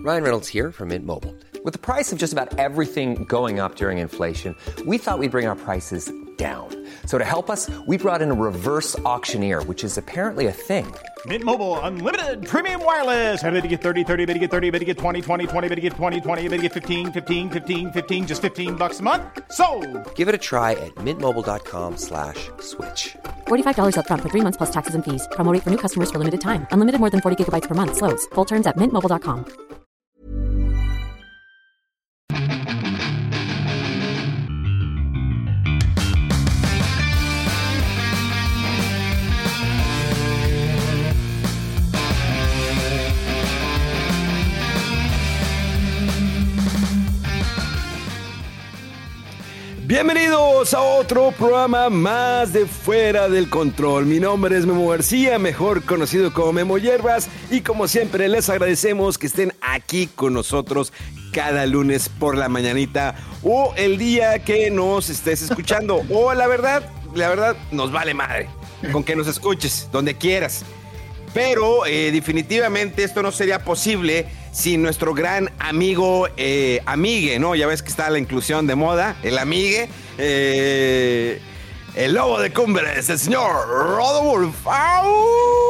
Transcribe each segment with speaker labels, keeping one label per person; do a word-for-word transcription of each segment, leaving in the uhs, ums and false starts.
Speaker 1: Ryan Reynolds here from Mint Mobile. With the price of just about everything going up during inflation, we thought we'd bring our prices down. So to help us, we brought in a reverse auctioneer, which is apparently a thing.
Speaker 2: Mint Mobile Unlimited Premium Wireless. How to get thirty, thirty, how to get thirty, how to get twenty, twenty, twenty, how to get twenty, twenty, how to get fifteen, fifteen, fifteen, fifteen, just fifteen bucks a month? Sold!
Speaker 1: Give it a try at mintmobile.com slash switch.
Speaker 3: forty-five dollars up front for three months plus taxes and fees. Promo rate for new customers for limited time. Unlimited more than forty gigabytes per month. Slows full terms at mint mobile dot com.
Speaker 4: Bienvenidos a otro programa más de Fuera del Control. Mi nombre es Memo García, mejor conocido como Memo Hierbas, y como siempre les agradecemos que estén aquí con nosotros cada lunes por la mañanita o el día que nos estés escuchando. O la verdad, la verdad nos vale madre con que nos escuches donde quieras. Pero eh, definitivamente esto no sería posible sin nuestro gran amigo, eh, amigue, ¿no? Ya ves que está la inclusión de moda, el amigue, eh, el lobo de cumbres, el señor Rodolfo. ¡Au!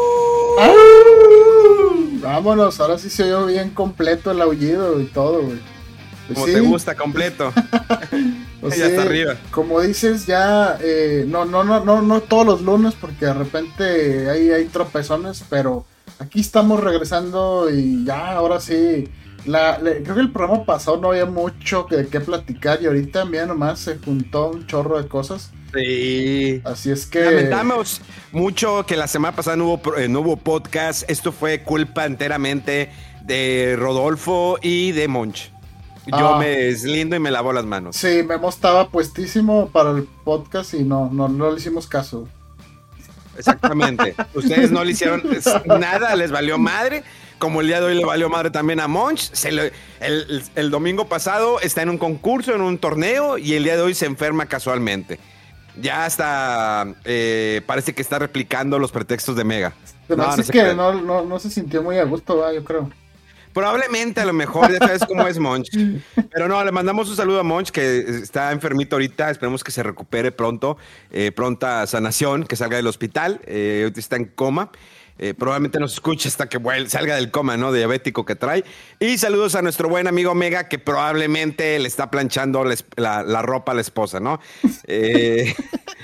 Speaker 5: ¡Au! Vámonos, ahora sí se oyó bien completo el aullido y todo, güey.
Speaker 4: Pues como sí. Te gusta completo.
Speaker 5: Pues
Speaker 4: ya
Speaker 5: sí,
Speaker 4: está arriba.
Speaker 5: Como dices, ya eh, no, no, no, no, no todos los lunes, porque de repente hay, hay tropezones, pero aquí estamos regresando y ya, ahora sí. La, la, creo que el programa pasado no había mucho de qué platicar y ahorita, mira, nomás se juntó un chorro de cosas.
Speaker 4: Sí.
Speaker 5: Así es que
Speaker 4: lamentamos mucho que la semana pasada no hubo, eh, no hubo podcast. Esto fue culpa enteramente de Rodolfo y de Monch. Yo ah, me deslindo y me lavo las manos.
Speaker 5: Sí, Memo estaba puestísimo para el podcast y no, no, no le hicimos caso.
Speaker 4: Exactamente. Ustedes no le hicieron nada, les valió madre. Como el día de hoy le valió madre también a Monch. Se le, el, el, el domingo pasado está en un concurso, en un torneo, y el día de hoy se enferma casualmente. Ya hasta eh, parece que está replicando los pretextos de Mega.
Speaker 5: Pero no, no, que no, no, no se sintió muy a gusto, ¿va? Yo creo.
Speaker 4: Probablemente, a lo mejor, ya sabes cómo es Monch. Pero no, le mandamos un saludo a Monch, que está enfermito ahorita. Esperemos que se recupere pronto, eh, pronta sanación, que salga del hospital. Eh, ahorita está en coma. Eh, probablemente nos escuche hasta que vuelva, salga del coma, ¿no? Diabético que trae. Y saludos a nuestro buen amigo Mega, que probablemente le está planchando la, la, la ropa a la esposa, ¿no? Eh...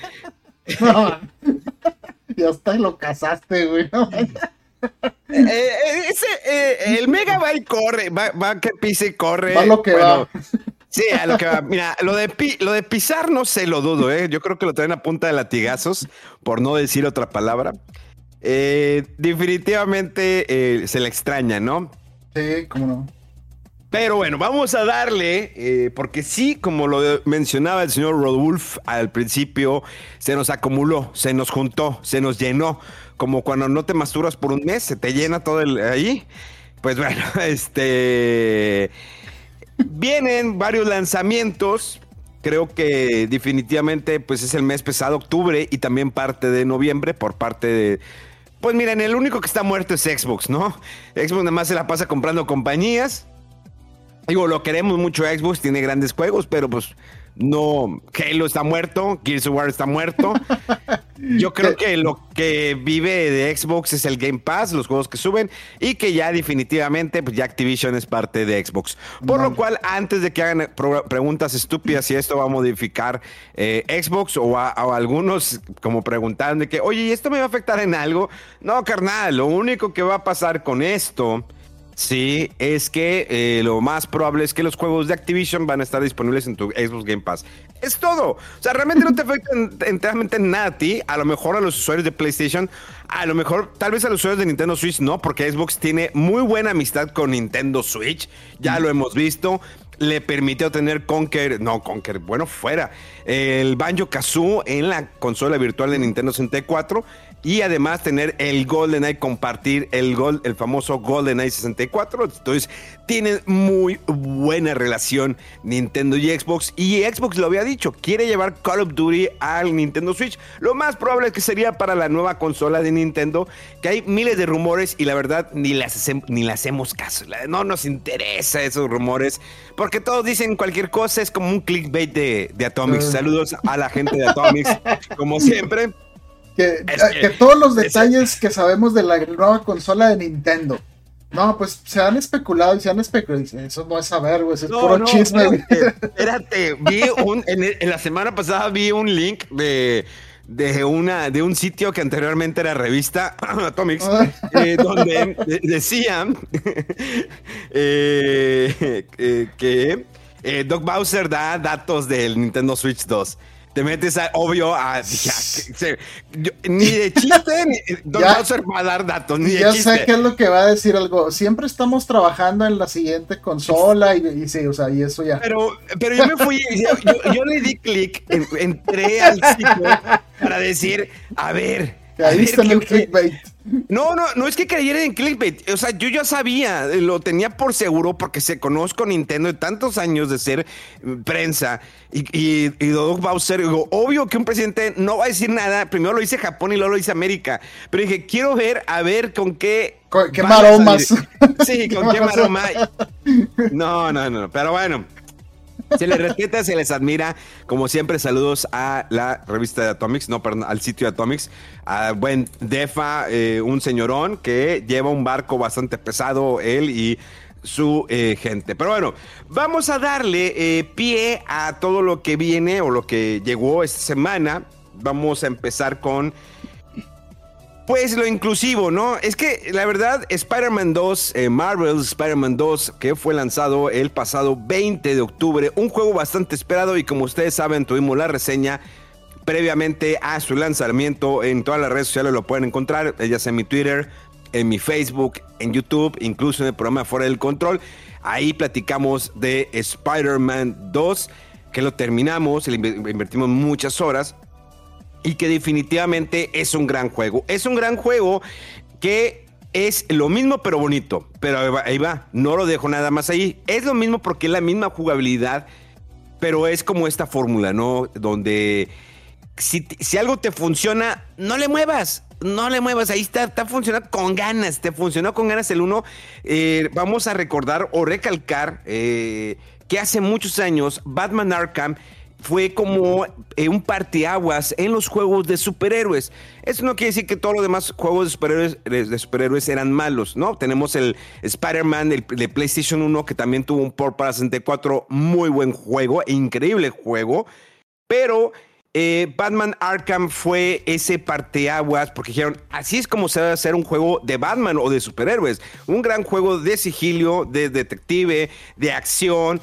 Speaker 5: no. Ya hasta lo casaste, güey. No.
Speaker 4: Eh, ese, eh, el Mega va y corre, va, va que pise y corre.
Speaker 5: Va lo que bueno, va.
Speaker 4: Sí, a lo que va. Mira, lo de, pi, lo de pisar no se lo dudo, ¿eh? Yo creo que lo traen a punta de latigazos, por no decir otra palabra. Eh, definitivamente eh, se le extraña, ¿no?
Speaker 5: Sí, cómo no.
Speaker 4: Pero bueno, vamos a darle, eh, porque sí, como lo mencionaba el señor Rodolfo al principio, se nos acumuló, se nos juntó, se nos llenó, como cuando no te masturbas por un mes, se te llena todo el, ahí. Pues bueno, este... vienen varios lanzamientos, creo que definitivamente pues es el mes pesado, octubre, y también parte de noviembre por parte de... Pues miren, el único que está muerto es Xbox, ¿no? Xbox nada más se la pasa comprando compañías. Digo, lo queremos mucho Xbox, tiene grandes juegos, pero pues no, Halo está muerto, Gears of War está muerto. Yo creo que lo que vive de Xbox es el Game Pass, los juegos que suben, y que ya definitivamente pues ya Activision es parte de Xbox. Por lo cual, antes de que hagan pro- preguntas estúpidas si esto va a modificar eh, Xbox o a, a algunos como preguntaron de que, oye, ¿y esto me va a afectar en algo? No, carnal, lo único que va a pasar con esto... Sí, es que eh, lo más probable es que los juegos de Activision van a estar disponibles en tu Xbox Game Pass. Es todo. O sea, realmente no te afecta enteramente nada a ti. A lo mejor a los usuarios de PlayStation, a lo mejor, tal vez a los usuarios de Nintendo Switch no, porque Xbox tiene muy buena amistad con Nintendo Switch. Ya lo hemos visto. Le permitió tener Conker, no, Conker, bueno, fuera. El Banjo-Kazooie en la consola virtual de Nintendo sesenta y cuatro. y además tener el GoldenEye, compartir el, gol, el famoso GoldenEye sesenta y cuatro. Entonces tienen muy buena relación Nintendo y Xbox, y Xbox lo había dicho, quiere llevar Call of Duty al Nintendo Switch. Lo más probable es que sería para la nueva consola de Nintendo, que hay miles de rumores y la verdad ni le hacemos, ni le hacemos caso. No nos interesa esos rumores, porque todos dicen cualquier cosa, es como un clickbait de, de Atomics. Uh. Saludos a la gente de Atomics, como siempre.
Speaker 5: Que, que, que todos los detalles es... que sabemos de la nueva consola de Nintendo. No, pues se han especulado y se han especulado. Eso no es saber, güey, eso es no, puro no, chisme.
Speaker 4: Espérate, espérate. vi un, en, el, en la semana pasada vi un link de, de, una, de un sitio que anteriormente era revista Atomics, eh, donde de, decían eh, eh, que eh, Doug Bowser da datos del Nintendo Switch dos. Te metes, a, obvio, a... Ya, que, yo, ni de chiste, ni, Don Bowser va a dar datos, ni de
Speaker 5: ya
Speaker 4: chiste.
Speaker 5: Ya sé qué es lo que va a decir algo. Siempre estamos trabajando en la siguiente consola y, y sí, o sea, y eso ya.
Speaker 4: Pero, pero yo me fui, yo, yo, yo le di clic, en, entré al sitio para decir, a ver...
Speaker 5: Ahí está el clickbait.
Speaker 4: No, no, no es que creyera en clickbait. O sea, yo ya sabía, lo tenía por seguro porque se conozco Nintendo de tantos años de ser prensa. Y, y, y Doug Bowser, digo, obvio que un presidente no va a decir nada. Primero lo dice Japón y luego lo dice América. Pero dije, quiero ver, a ver con qué.
Speaker 5: ¿Con qué maromas?
Speaker 4: Sí, con qué maroma. No, no, no. Pero bueno. Se les respeta, se les admira. Como siempre, saludos a la revista de Atomics, no, perdón, al sitio de Atomics. A buen Defa, eh, un señorón que lleva un barco bastante pesado, él y su eh, gente. Pero bueno, vamos a darle eh, pie a todo lo que viene o lo que llegó esta semana. Vamos a empezar con... Pues lo inclusivo, ¿no? Es que la verdad, Spider-Man dos, eh, Marvel's Spider-Man dos, que fue lanzado el pasado veinte de octubre, un juego bastante esperado y como ustedes saben, tuvimos la reseña previamente a su lanzamiento. En todas las redes sociales lo pueden encontrar, ya sea en mi Twitter, en mi Facebook, en YouTube, incluso en el programa Fuera del Control. Ahí platicamos de Spider-Man dos, que lo terminamos, le invertimos muchas horas. Y que definitivamente es un gran juego. Es un gran juego que es lo mismo pero bonito. Pero ahí va, ahí va, no lo dejo nada más ahí. Es lo mismo porque es la misma jugabilidad, pero es como esta fórmula, ¿no? Donde si, si algo te funciona, no le muevas. No le muevas, ahí está, está funcionando con ganas. Te funcionó con ganas el uno. Eh, vamos a recordar o recalcar eh, que hace muchos años Batman Arkham fue como eh, un parteaguas en los juegos de superhéroes. Eso no quiere decir que todos los demás juegos de superhéroes, de superhéroes eran malos, ¿no? Tenemos el Spider-Man el, de PlayStation uno, que también tuvo un port para sesenta y cuatro, muy buen juego, increíble juego, pero eh, Batman Arkham fue ese parteaguas, porque dijeron, así es como se debe hacer un juego de Batman o de superhéroes, un gran juego de sigilio, de detective, de acción,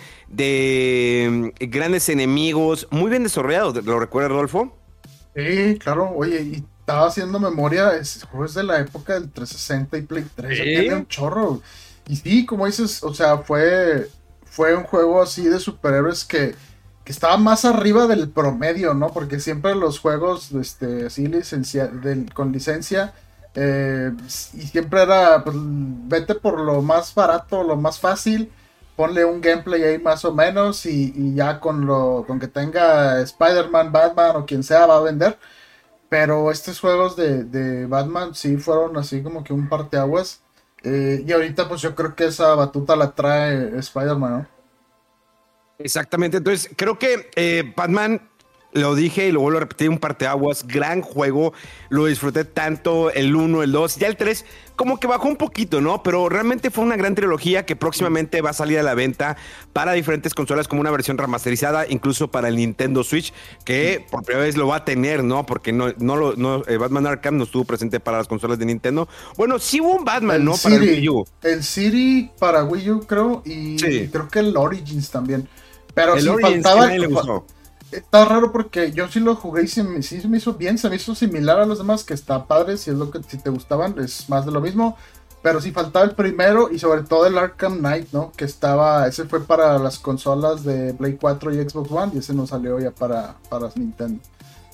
Speaker 4: de eh, grandes enemigos, muy bien desarrollado. ¿Lo recuerdas, Rodolfo?
Speaker 5: Sí, claro. Oye, y estaba haciendo memoria, es, es de la época del trescientos sesenta y Play tres, ¿sí? Tiene un chorro. Y sí, como dices, o sea, fue, fue un juego así de superhéroes que, que estaba más arriba del promedio, ¿no? Porque siempre los juegos este, así licencia, del, con licencia, eh, y siempre era, pues, vete por lo más barato, lo más fácil, ponle un gameplay ahí más o menos y, y ya con lo con que tenga Spider-Man, Batman o quien sea va a vender. Pero estos juegos de, de Batman sí fueron así como que un parteaguas. Eh, y ahorita pues yo creo que esa batuta la trae Spider-Man, ¿no?
Speaker 4: Exactamente, entonces creo que eh, Batman, lo dije y lo vuelvo a repetir, un parteaguas, gran juego, lo disfruté tanto el uno, el dos, ya el tres como que bajó un poquito, ¿no? Pero realmente fue una gran trilogía que próximamente va a salir a la venta para diferentes consolas como una versión remasterizada, incluso para el Nintendo Switch, que por primera vez lo va a tener, ¿no? Porque no, no lo, no, eh, Batman Arkham no estuvo presente para las consolas de Nintendo. Bueno, sí hubo un Batman,
Speaker 5: el
Speaker 4: ¿no?
Speaker 5: City,
Speaker 4: para el Wii U.
Speaker 5: El City para Wii U, creo, y, sí. y creo que el Origins también. Pero
Speaker 4: el
Speaker 5: sí
Speaker 4: Origins,
Speaker 5: faltaba...
Speaker 4: que le gustó.
Speaker 5: Está raro porque yo sí lo jugué y sí me, sí me hizo bien, se me hizo similar a los demás, que está padre, si es lo que si te gustaban, es más de lo mismo. Pero sí faltaba el primero y sobre todo el Arkham Knight, ¿no? Que estaba, ese fue para las consolas de Play cuatro y Xbox One y ese no salió ya para, para Nintendo.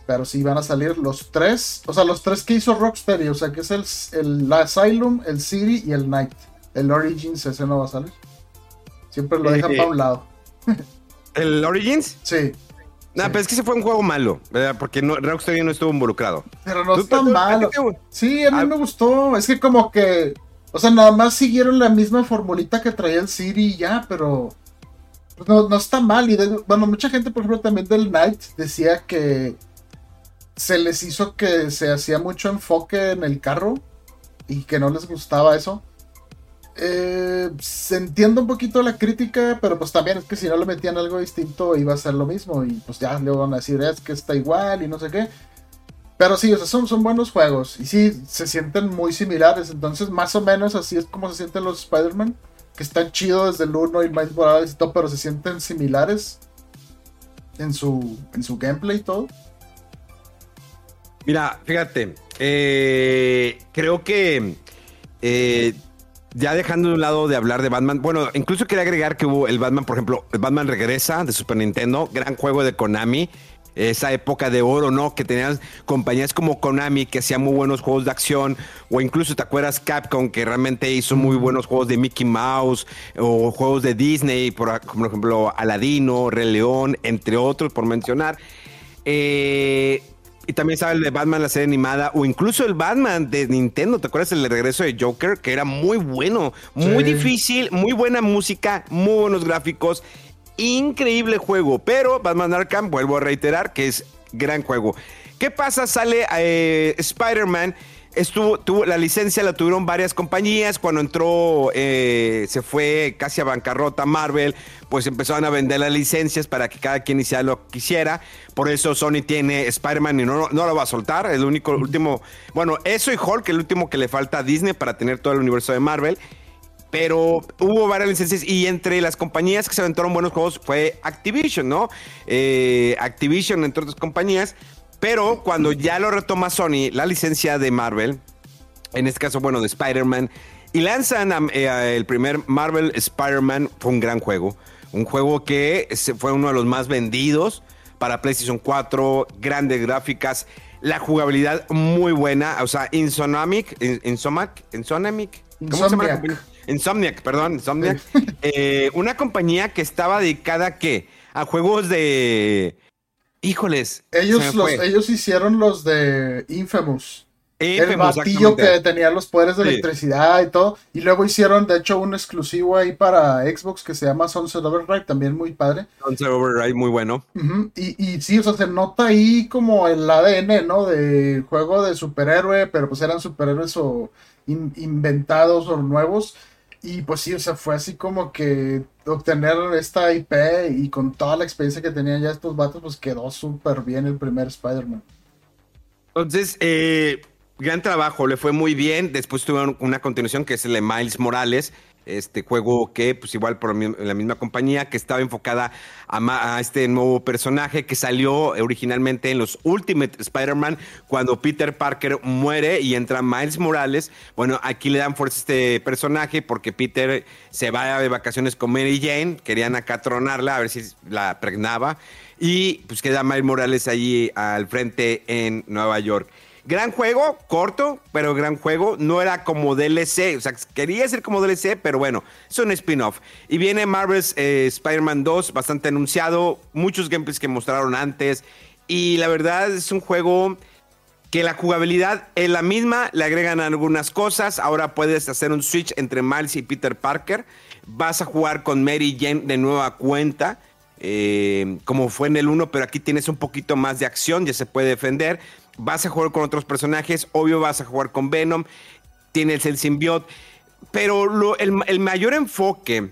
Speaker 5: Pero sí van a salir los tres, o sea, los tres que hizo Rocksteady, o sea, que es el, el Asylum, el City y el Knight. El Origins, ese no va a salir. Siempre lo dejan eh, para un lado.
Speaker 4: ¿El Origins?
Speaker 5: Sí.
Speaker 4: No,
Speaker 5: sí.
Speaker 4: Pero es que ese fue un juego malo, ¿verdad? Porque no, Rocksteady no estuvo involucrado.
Speaker 5: Pero no está malo. Sí, a mí ah. me gustó. Es que como que, o sea, nada más siguieron la misma formulita que traía el City y ya, pero pues no, no está mal. Y de, bueno, mucha gente, por ejemplo, también del Knight decía que se les hizo que se hacía mucho enfoque en el carro y que no les gustaba eso. Eh, se entiende un poquito la crítica, pero pues también es que si no le metían algo distinto iba a ser lo mismo y pues ya le van a decir es que está igual y no sé qué. Pero sí, o sea, son, son buenos juegos y sí, se sienten muy similares, entonces más o menos así es como se sienten los Spider-Man, que están chidos desde el uno y Miles Morales y todo, pero se sienten similares en su, en su gameplay y todo.
Speaker 4: Mira, fíjate, eh, creo que eh, ya dejando de un lado de hablar de Batman, bueno, incluso quería agregar que hubo el Batman, por ejemplo, el Batman Regresa de Super Nintendo, gran juego de Konami, esa época de oro, ¿no? Que tenían compañías como Konami que hacían muy buenos juegos de acción, o incluso, ¿te acuerdas? Capcom, que realmente hizo muy buenos juegos de Mickey Mouse, o juegos de Disney, por, como por ejemplo Aladino, Rey León, entre otros, por mencionar. Eh... Y también estaba el de Batman, la serie animada, o incluso el Batman de Nintendo. ¿Te acuerdas el de regreso de Joker? Que era muy bueno, muy sí. difícil, muy buena música, muy buenos gráficos, increíble juego. Pero Batman Arkham, vuelvo a reiterar, que es gran juego. ¿Qué pasa? Sale eh, Spider-Man. Estuvo, tuvo, la licencia la tuvieron varias compañías. Cuando entró, eh, se fue casi a bancarrota Marvel, pues empezaron a vender las licencias para que cada quien hiciera lo que quisiera. Por eso Sony tiene Spider-Man y no, no lo va a soltar. El único, el último, bueno, eso y Hulk, el último que le falta a Disney para tener todo el universo de Marvel. Pero hubo varias licencias y entre las compañías que se aventaron buenos juegos fue Activision, ¿no? Eh, Activision, entre otras compañías. Pero cuando ya lo retoma Sony, la licencia de Marvel, en este caso, bueno, de Spider-Man, y lanzan a, eh, el primer Marvel Spider-Man, fue un gran juego. Un juego que fue uno de los más vendidos para PlayStation cuatro, grandes gráficas, la jugabilidad muy buena, o sea, Insomniac, Insomniac, Insomniac, ¿cómo se llama? Insomniac, perdón, Insomniac. Sí. Eh, una compañía que estaba dedicada ¿a qué? A juegos de... Híjoles.
Speaker 5: Ellos, los, ellos hicieron los de Infamous.
Speaker 4: Infamous
Speaker 5: el batillo que tenía los poderes de sí. electricidad y todo. Y luego hicieron, de hecho, un exclusivo ahí para Xbox que se llama Sunset Overdrive, también muy padre.
Speaker 4: Sunset Overdrive, muy bueno.
Speaker 5: Uh-huh. Y, y sí, o sea, se nota ahí como el A D N, ¿no? De juego de superhéroe, pero pues eran superhéroes o in, inventados o nuevos. Y pues sí, o sea, fue así como que obtener esta I P y con toda la experiencia que tenían ya estos vatos, pues quedó súper bien el primer Spider-Man.
Speaker 4: Entonces, eh, gran trabajo, le fue muy bien. Después tuvieron una continuación que es el de Miles Morales, este juego que, pues igual por la misma compañía, que estaba enfocada a, a este nuevo personaje que salió originalmente en los Ultimate Spider-Man, cuando Peter Parker muere y entra Miles Morales. Bueno, aquí le dan fuerza a este personaje porque Peter se va de vacaciones con Mary Jane, querían acatronarla a ver si la pregnaba, y pues queda Miles Morales allí al frente en Nueva York. Gran juego, corto, pero gran juego. No era como D L C, o sea, quería ser como D L C, pero bueno, es un spin-off. Y viene Marvel's eh, Spider-Man dos, bastante anunciado, muchos gameplays que mostraron antes. Y la verdad es un juego que la jugabilidad es la misma, le agregan algunas cosas. Ahora puedes hacer un switch entre Miles y Peter Parker. Vas a jugar con Mary Jane de nueva cuenta, eh, como fue en el uno, pero aquí tienes un poquito más de acción, ya se puede defender. Vas a jugar con otros personajes, obvio vas a jugar con Venom, tienes el simbionte, pero lo, el, el mayor enfoque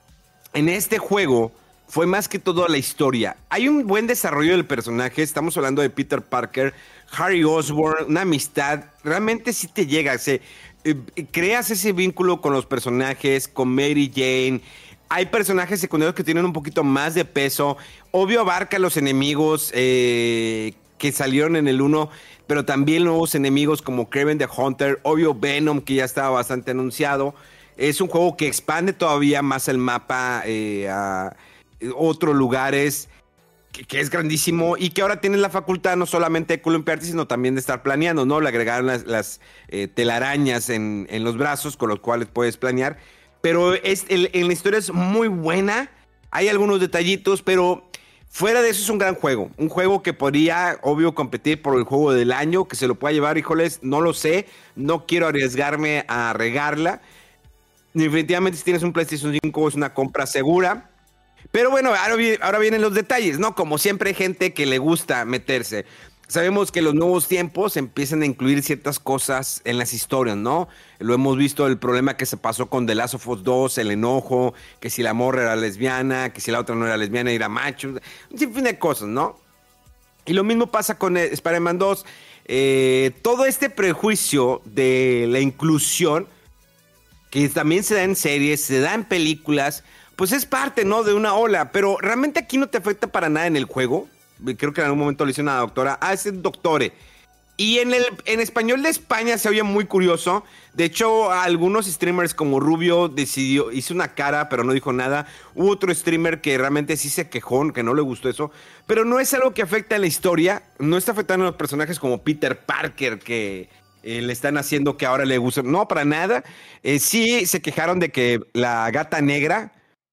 Speaker 4: en este juego fue más que todo la historia. Hay un buen desarrollo del personaje, estamos hablando de Peter Parker, Harry Osborn, una amistad, realmente sí te llega, se, eh, creas ese vínculo con los personajes, con Mary Jane. Hay personajes secundarios que tienen un poquito más de peso, obvio abarca a los enemigos, eh, que salieron en el uno, pero también nuevos enemigos como Kraven the Hunter, obvio Venom, que ya estaba bastante anunciado. Es un juego que expande todavía más el mapa eh, a otros lugares. que, que es grandísimo y que ahora tienes la facultad no solamente de columpiarte, sino también de estar planeando, ¿no? Le agregaron las, las eh, telarañas en, en los brazos con los cuales puedes planear. Pero es, el, en la historia es muy buena. Hay algunos detallitos, pero fuera de eso es un gran juego. Un juego que podría, obvio, competir por el juego del año, que se lo pueda llevar, híjoles, no lo sé. No quiero arriesgarme a regarla. Definitivamente, si tienes un PlayStation cinco, es una compra segura. Pero bueno, ahora, ahora vienen los detalles, ¿no? Como siempre hay gente que le gusta meterse. Sabemos que los nuevos tiempos empiezan a incluir ciertas cosas en las historias, ¿no? Lo hemos visto, el problema que se pasó con The Last of Us dos, el enojo, que si la morra era lesbiana, que si la otra no era lesbiana y era macho, un sinfín de cosas, ¿no? Y lo mismo pasa con Spider-Man dos. Eh, todo este prejuicio de la inclusión, que también se da en series, se da en películas, pues es parte, ¿no? De una ola, pero realmente aquí no te afecta para nada en el juego. Creo que en algún momento le hizo una doctora, ah, es el doctore. Y en el en español de España se oye muy curioso. De hecho, algunos streamers como Rubio decidió, hizo una cara, pero no dijo nada. Hubo otro streamer que realmente sí se quejó, que no le gustó eso. Pero no es algo que afecta a la historia. No está afectando a los personajes como Peter Parker, que eh, le están haciendo que ahora le guste. No, para nada. Eh, sí se quejaron de que la Gata Negra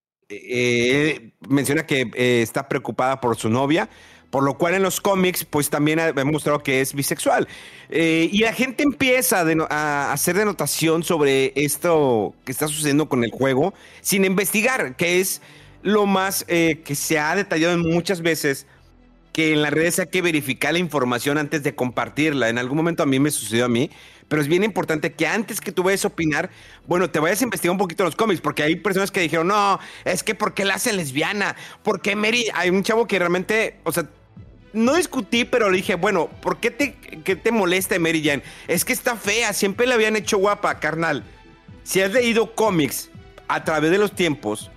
Speaker 4: eh, menciona que eh, está preocupada por su novia. Por lo cual en los cómics, pues también ha mostrado que es bisexual. Eh, y la gente empieza a, deno- a hacer denotación sobre esto que está sucediendo con el juego, sin investigar, que es lo más eh, que se ha detallado muchas veces, que en las redes hay que verificar la información antes de compartirla. En algún momento a mí me sucedió a mí, pero es bien importante que antes que tú vayas a opinar, bueno, te vayas a investigar un poquito los cómics, porque hay personas que dijeron, no, es que ¿por qué la hacen lesbiana? ¿Por qué Mary? Hay un chavo que realmente, o sea, no discutí, pero le dije, bueno, ¿por qué te, qué te molesta Mary Jane? Es que está fea, siempre la habían hecho guapa, carnal. Si has leído cómics a través de los tiempos,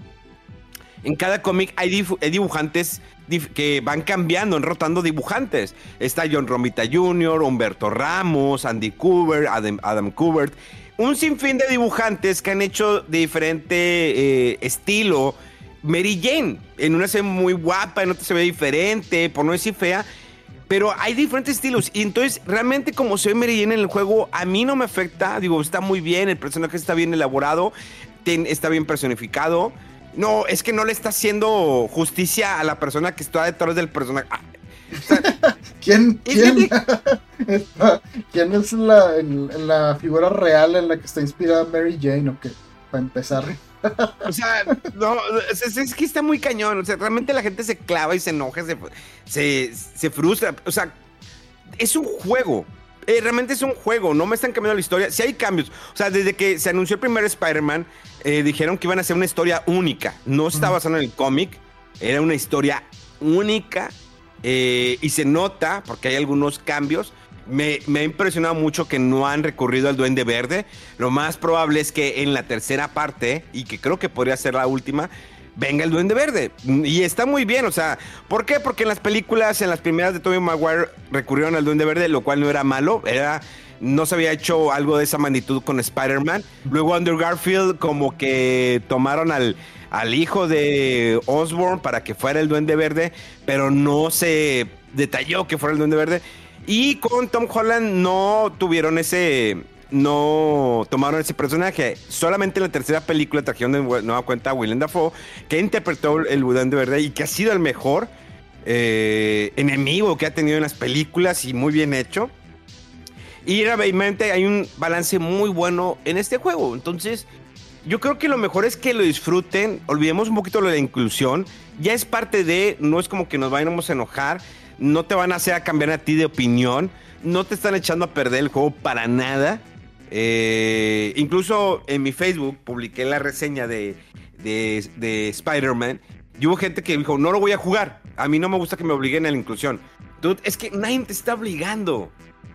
Speaker 4: en cada cómic hay, dif- hay dibujantes dif- que van cambiando, rotando dibujantes. Está John Romita junior, Humberto Ramos, Andy Kubert, Adam, Adam Kubert. Un sinfín de dibujantes que han hecho de diferente eh, estilo. Mary Jane, en una se ve muy guapa, en otra se ve diferente, por no decir fea, pero hay diferentes estilos. Y entonces, realmente como se ve Mary Jane en el juego, a mí no me afecta. Digo, está muy bien, el personaje está bien elaborado, ten, está bien personificado. No, es que no le está haciendo justicia a la persona que está detrás del personaje. Ah, o sea,
Speaker 5: ¿Quién, quién,
Speaker 4: que...
Speaker 5: ¿quién es la, la figura real en la que está inspirada Mary Jane? ¿O qué? Para empezar.
Speaker 4: O sea, no, es, es que está muy cañón. O sea, realmente la gente se clava y se enoja, se, se, se frustra. O sea, es un juego. Eh, realmente es un juego. No me están cambiando la historia. Sí hay cambios. O sea, desde que se anunció el primer Spider-Man, eh, dijeron que iban a hacer una historia única. No estaba basado en el cómic. Era una historia única. Eh, y se nota, porque hay algunos cambios. Me, me ha impresionado mucho que no han recurrido al Duende Verde. Lo más probable es que en la tercera parte, y que creo que podría ser la última, venga el Duende Verde. Y está muy bien, o sea, ¿por qué? Porque en las películas, en las primeras de Tobey Maguire, recurrieron al Duende Verde, lo cual no era malo, era... No se había hecho algo de esa magnitud con Spider-Man. Luego Andrew Garfield como que tomaron al, al hijo de Osborn para que fuera el Duende Verde, pero no se detalló que fuera el Duende Verde. Y con Tom Holland no tuvieron ese... No tomaron ese personaje. Solamente en la tercera película trajeron de nueva cuenta a Willem Dafoe, que interpretó el Duende Verde y que ha sido el mejor eh, enemigo que ha tenido en las películas y muy bien hecho. Y realmente hay un balance muy bueno en este juego. Entonces, yo creo que lo mejor es que lo disfruten. Olvidemos un poquito lo de la inclusión. Ya es parte de... No es como que nos vayamos a enojar. No te van a hacer a cambiar a ti de opinión. No te están echando a perder el juego para nada. Eh, incluso en mi Facebook publiqué la reseña de, de, de Spider-Man. Y hubo gente que dijo, no lo voy a jugar. A mí no me gusta que me obliguen a la inclusión. Dude, es que nadie te está obligando.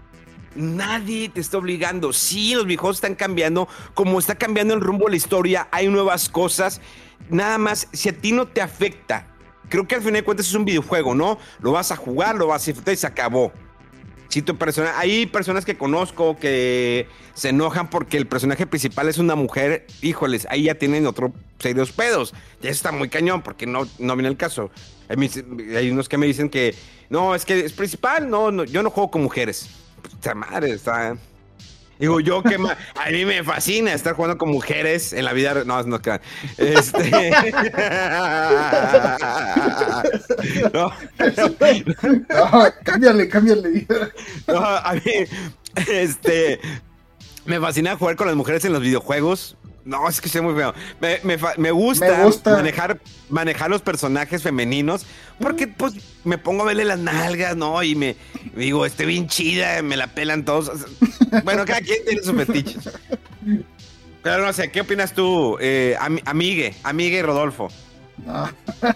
Speaker 4: Nadie te está obligando. Sí, los videojuegos están cambiando. Como está cambiando el rumbo de la historia, hay nuevas cosas. Nada más, si a ti no te afecta, creo que al final de cuentas es un videojuego, ¿no? Lo vas a jugar, lo vas a disfrutar y se acabó. Si tu persona, hay personas que conozco que se enojan porque el personaje principal es una mujer, híjoles, ahí ya tienen otros serios pedos. Ya está muy cañón porque no, no viene el caso. Hay, mis- hay unos que me dicen que no, es que es principal, no, no yo no juego con mujeres. Puta madre, está. Digo yo que ma- a mí me fascina estar jugando con mujeres en la vida. re- No, no, crean. Este. No.
Speaker 5: No, cámbiale, cámbiale.
Speaker 4: No, a mí, este, me fascina jugar con las mujeres en los videojuegos. No, es que soy muy feo. Me, me fa- me gusta,
Speaker 5: Me gusta.
Speaker 4: manejar, manejar los personajes femeninos porque, pues, me pongo a verle las nalgas, ¿no? Y me, me digo, estoy bien chida, me la pelan todos. Bueno, cada quien tiene sus fetiches. Pero no sé, ¿qué opinas tú, eh, ami- amigue, amigue Rodolfo?
Speaker 5: Ah.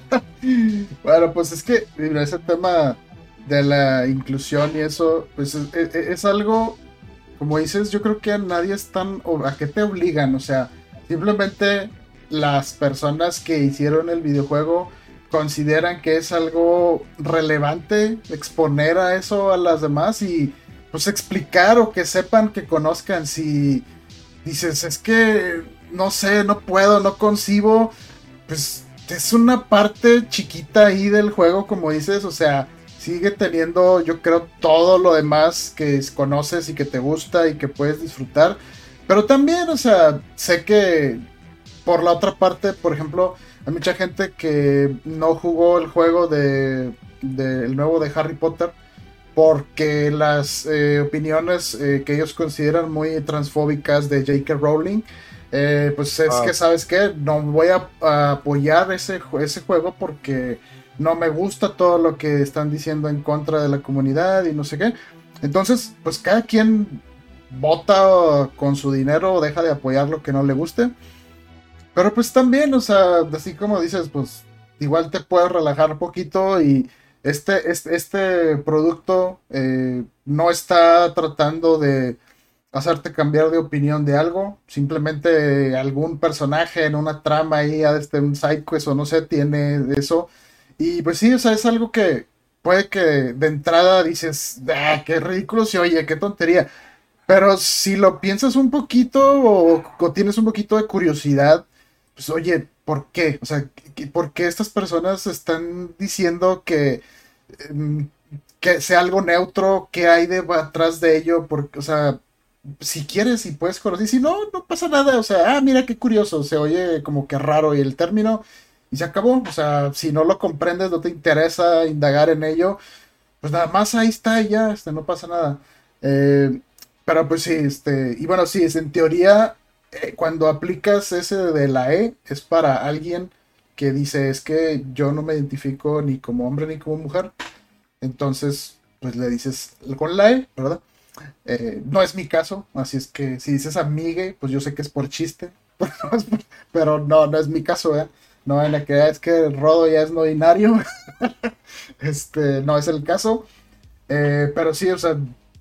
Speaker 5: Bueno, pues es que mira, ese tema de la inclusión y eso, pues es, es- es algo, como dices, yo creo que a nadie es tan, o a qué te obligan, o sea, simplemente las personas que hicieron el videojuego consideran que es algo relevante exponer a eso a las demás y pues explicar o que sepan, que conozcan. Si dices, es que no sé, no puedo, no concibo, pues es una parte chiquita ahí del juego, como dices, o sea, sigue teniendo, yo creo, todo lo demás que es- conoces y que te gusta y que puedes disfrutar, pero también, o sea, sé que por la otra parte, por ejemplo, hay mucha gente que no jugó el juego de, de- el nuevo de Harry Potter porque las eh, opiniones eh, que ellos consideran muy transfóbicas de J K. Rowling, eh, pues es
Speaker 4: Ah.
Speaker 5: que, ¿sabes qué? No voy a, a apoyar ese, ju- ese juego porque no me gusta todo lo que están diciendo en contra de la comunidad y no sé qué. Entonces, pues cada quien vota con su dinero o deja de apoyar lo que no le guste. Pero pues también, o sea, así como dices, pues igual te puedes relajar un poquito y este, este, este producto eh, no está tratando de hacerte cambiar de opinión de algo. Simplemente algún personaje en una trama ahí, este, un side quest o no sé, tiene eso. Y pues sí, o sea, es algo que puede que de entrada dices, ah, qué ridículo se oye, qué tontería. Pero si lo piensas un poquito o, o tienes un poquito de curiosidad, pues oye, ¿por qué? O sea, ¿qué- ¿por qué estas personas están diciendo que, em, que sea algo neutro? ¿Qué hay detrás de ello? Porque, o sea, si quieres y puedes conocer, si no, no pasa nada. O sea, ah, mira qué curioso, se oye como que raro y el término y se acabó. O sea, si no lo comprendes, no te interesa indagar en ello, pues nada más ahí está y ya, este, no pasa nada. Eh, pero pues sí, este, y bueno, sí, es en teoría, eh, cuando aplicas ese de la E, es para alguien que dice, es que yo no me identifico ni como hombre ni como mujer. Entonces, pues le dices con la E, ¿verdad? Eh, no es mi caso, así es que si dices amigue, pues yo sé que es por chiste, pero no, no es mi caso, ¿eh? No, en la que es que Rodo ya es no binario, este, no es el caso. Eh, pero sí, o sea,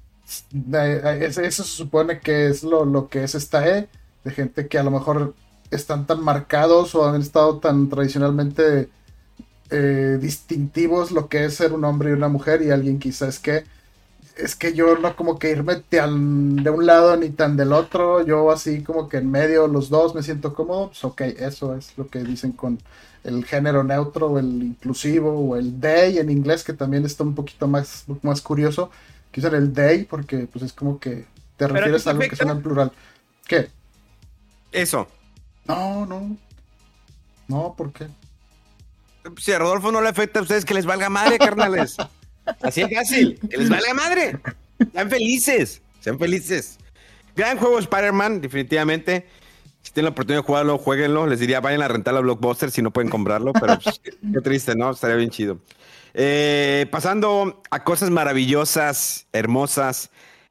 Speaker 5: eh, eso, eso se supone que es lo, lo que es esta E, de gente que a lo mejor están tan marcados o han estado tan tradicionalmente eh, distintivos lo que es ser un hombre y una mujer, y alguien quizás que es que yo no como que irme tan de un lado ni tan del otro, yo así como que en medio los dos me siento cómodo, pues ok, eso es lo que dicen con el género neutro o el inclusivo o el they en inglés, que también está un poquito más, más curioso que usar el they porque pues es como que te
Speaker 4: ¿Pero
Speaker 5: refieres
Speaker 4: a ti te
Speaker 5: a algo que
Speaker 4: afecta?
Speaker 5: suena en plural. ¿Qué?
Speaker 4: Eso.
Speaker 5: No, no. No, ¿por qué?
Speaker 4: Si a Rodolfo no le afecta a ustedes, que les valga madre, carnales. Así es fácil, que les valga madre. Sean felices, sean felices. Gran juego Spider-Man, definitivamente. Si tienen la oportunidad de jugarlo, jueguenlo. Les diría, vayan a rentar a Blockbuster si no pueden comprarlo, pero pues, qué triste, ¿no? Estaría bien chido. Eh, pasando a cosas maravillosas, hermosas.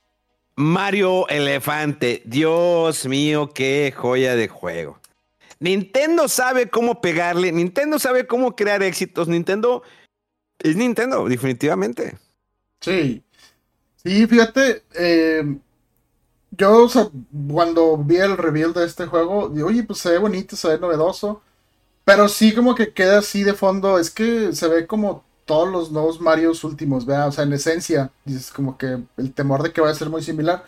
Speaker 4: Mario Elefante. Dios mío, qué joya de juego. Nintendo sabe cómo pegarle, Nintendo sabe cómo crear éxitos. Nintendo es Nintendo, definitivamente.
Speaker 5: Sí. Sí, fíjate, eh, yo, o sea, cuando vi el reveal de este juego, digo, oye, pues se ve bonito, se ve novedoso, pero sí como que queda así de fondo, es que se ve como todos los nuevos Marios últimos, ¿verdad? O sea, en esencia, dices como que el temor de que vaya a ser muy similar.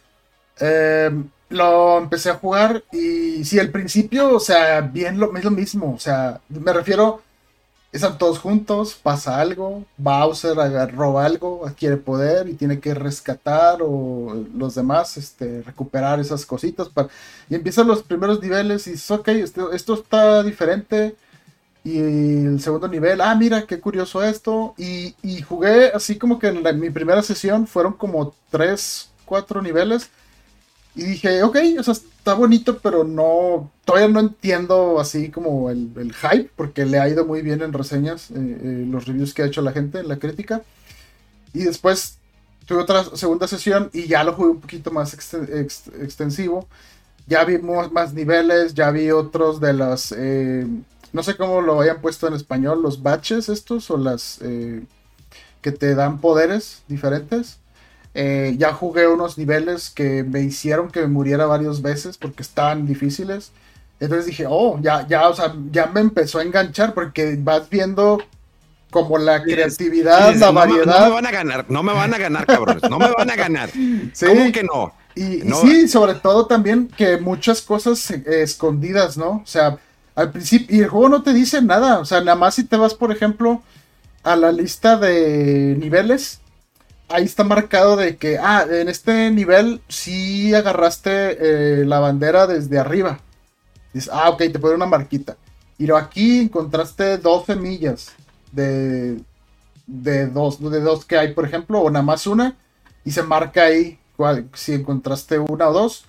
Speaker 5: Eh, lo empecé a jugar y sí, al principio, o sea, bien lo, es lo mismo, o sea, me refiero, están todos juntos, pasa algo, Bowser agarra, roba algo, adquiere poder y tiene que rescatar o los demás, este, recuperar esas cositas para, y empiezan los primeros niveles y dices, ok, esto, esto está diferente. Y el segundo nivel, ah, mira, qué curioso esto. Y, y jugué así como que en, la, en mi primera sesión fueron como tres, cuatro niveles. Y dije, ok, o sea, está bonito, pero no, todavía no entiendo así como el, el hype, porque le ha ido muy bien en reseñas, eh, eh, los reviews que ha hecho la gente, en la crítica. Y después tuve otra segunda sesión y ya lo jugué un poquito más exten ex extensivo. Ya vi más niveles, ya vi otros de las... Eh, no sé cómo lo hayan puesto en español, los baches estos o las eh, que te dan poderes diferentes. Eh, ya jugué unos niveles que me hicieron que me muriera varias veces porque estaban difíciles. Entonces dije, oh, ya, ya, o sea, ya me empezó a enganchar porque vas viendo como la creatividad, sí, sí, la no, variedad.
Speaker 4: No me van a ganar, no me van a ganar, cabrones, no me van a ganar. Sí. ¿Cómo que no?
Speaker 5: Y,
Speaker 4: no?
Speaker 5: y sí, sobre todo también que muchas cosas eh, escondidas, ¿no? O sea, al principio, y el juego no te dice nada, o sea, nada más si te vas, por ejemplo, a la lista de niveles, ahí está marcado de que, ah, en este nivel sí agarraste eh, la bandera desde arriba. Dices, ah, ok, te pone una marquita. Y aquí encontraste dos semillas de, de, dos, de dos que hay, por ejemplo, o nada más una, y se marca ahí cuál, si encontraste una o dos.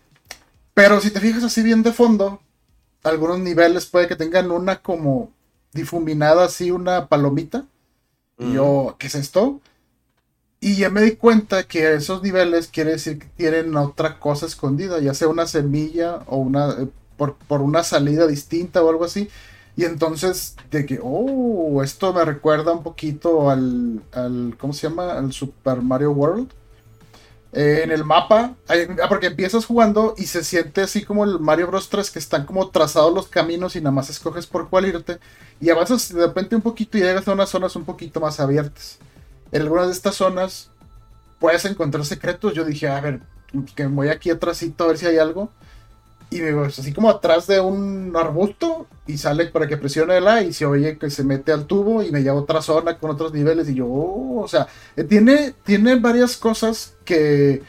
Speaker 5: Pero si te fijas así bien de fondo, algunos niveles puede que tengan una como difuminada así, una palomita. Mm. Y yo, ¿qué es esto? Y ya me di cuenta que esos niveles quiere decir que tienen otra cosa escondida, ya sea una semilla o una eh, por, por una salida distinta o algo así. Y entonces, de que, oh, esto me recuerda un poquito al, al ¿cómo se llama? Al Super Mario World. Eh, en el mapa, hay, porque empiezas jugando y se siente así como el Mario Bros tres, que están como trazados los caminos y nada más escoges por cuál irte. Y avanzas de repente un poquito y llegas a unas zonas un poquito más abiertas. En algunas de estas zonas puedes encontrar secretos. Yo dije, a ver, que me voy aquí atrásito a ver si hay algo. Y me voy así como atrás de un arbusto y sale para que presione el A y se oye que se mete al tubo y me lleva a otra zona con otros niveles. Y yo, oh, o sea, tiene, tiene varias cosas que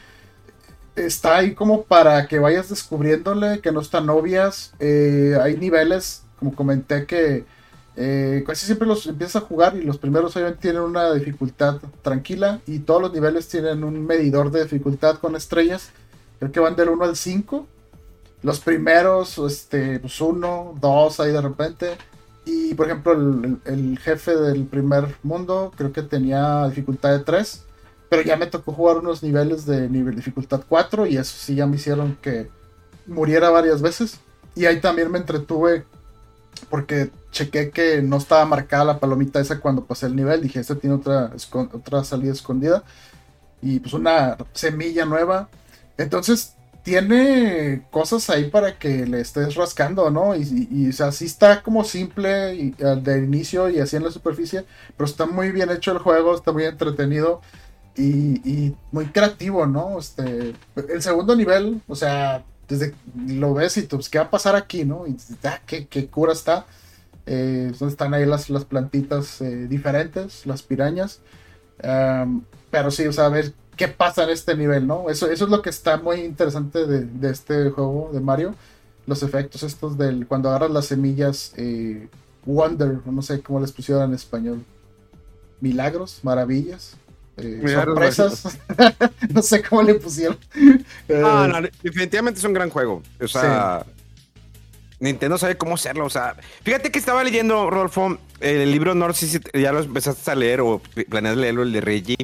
Speaker 5: está ahí como para que vayas descubriéndole, que no están obvias. Eh, hay niveles, como comenté, que Eh, casi siempre los empiezas a jugar y los primeros obviamente tienen una dificultad tranquila y todos los niveles tienen un medidor de dificultad con estrellas, creo que van del uno al cinco. Los primeros, este, pues uno, dos ahí de repente. Y por ejemplo el, el jefe del primer mundo creo que tenía dificultad de tres, pero ya me tocó jugar unos niveles de nivel dificultad cuatro y eso sí ya me hicieron que muriera varias veces. Y ahí también me entretuve porque chequé que no estaba marcada la palomita esa cuando pasé el nivel. Dije, este tiene otra, otra salida escondida. Y pues una semilla nueva. Entonces tiene cosas ahí para que le estés rascando, ¿no? Y, y, y o sea, sí está como simple y, de inicio y así en la superficie. Pero está muy bien hecho el juego, está muy entretenido. Y, y muy creativo, ¿no? Este, el segundo nivel, o sea, desde lo ves y tú, pues, ¿qué va a pasar aquí, no? Y ah, qué, qué cura está. Eh, están ahí las, las plantitas eh, diferentes, las pirañas. Um, pero sí, o sea, a ver qué pasa en este nivel, ¿no? Eso, eso es lo que está muy interesante de, de este juego de Mario. Los efectos estos del cuando agarras las semillas eh, Wonder, no sé cómo les pusieron en español. Milagros, maravillas. Eh, sorpresas, no sé cómo le pusieron.
Speaker 4: eh, no, no, definitivamente es un gran juego. O sea, sí. Nintendo sabe cómo hacerlo. O sea, fíjate que estaba leyendo, Rodolfo, el libro, no sé si ya lo empezaste a leer o planeas leerlo, el de Reggie.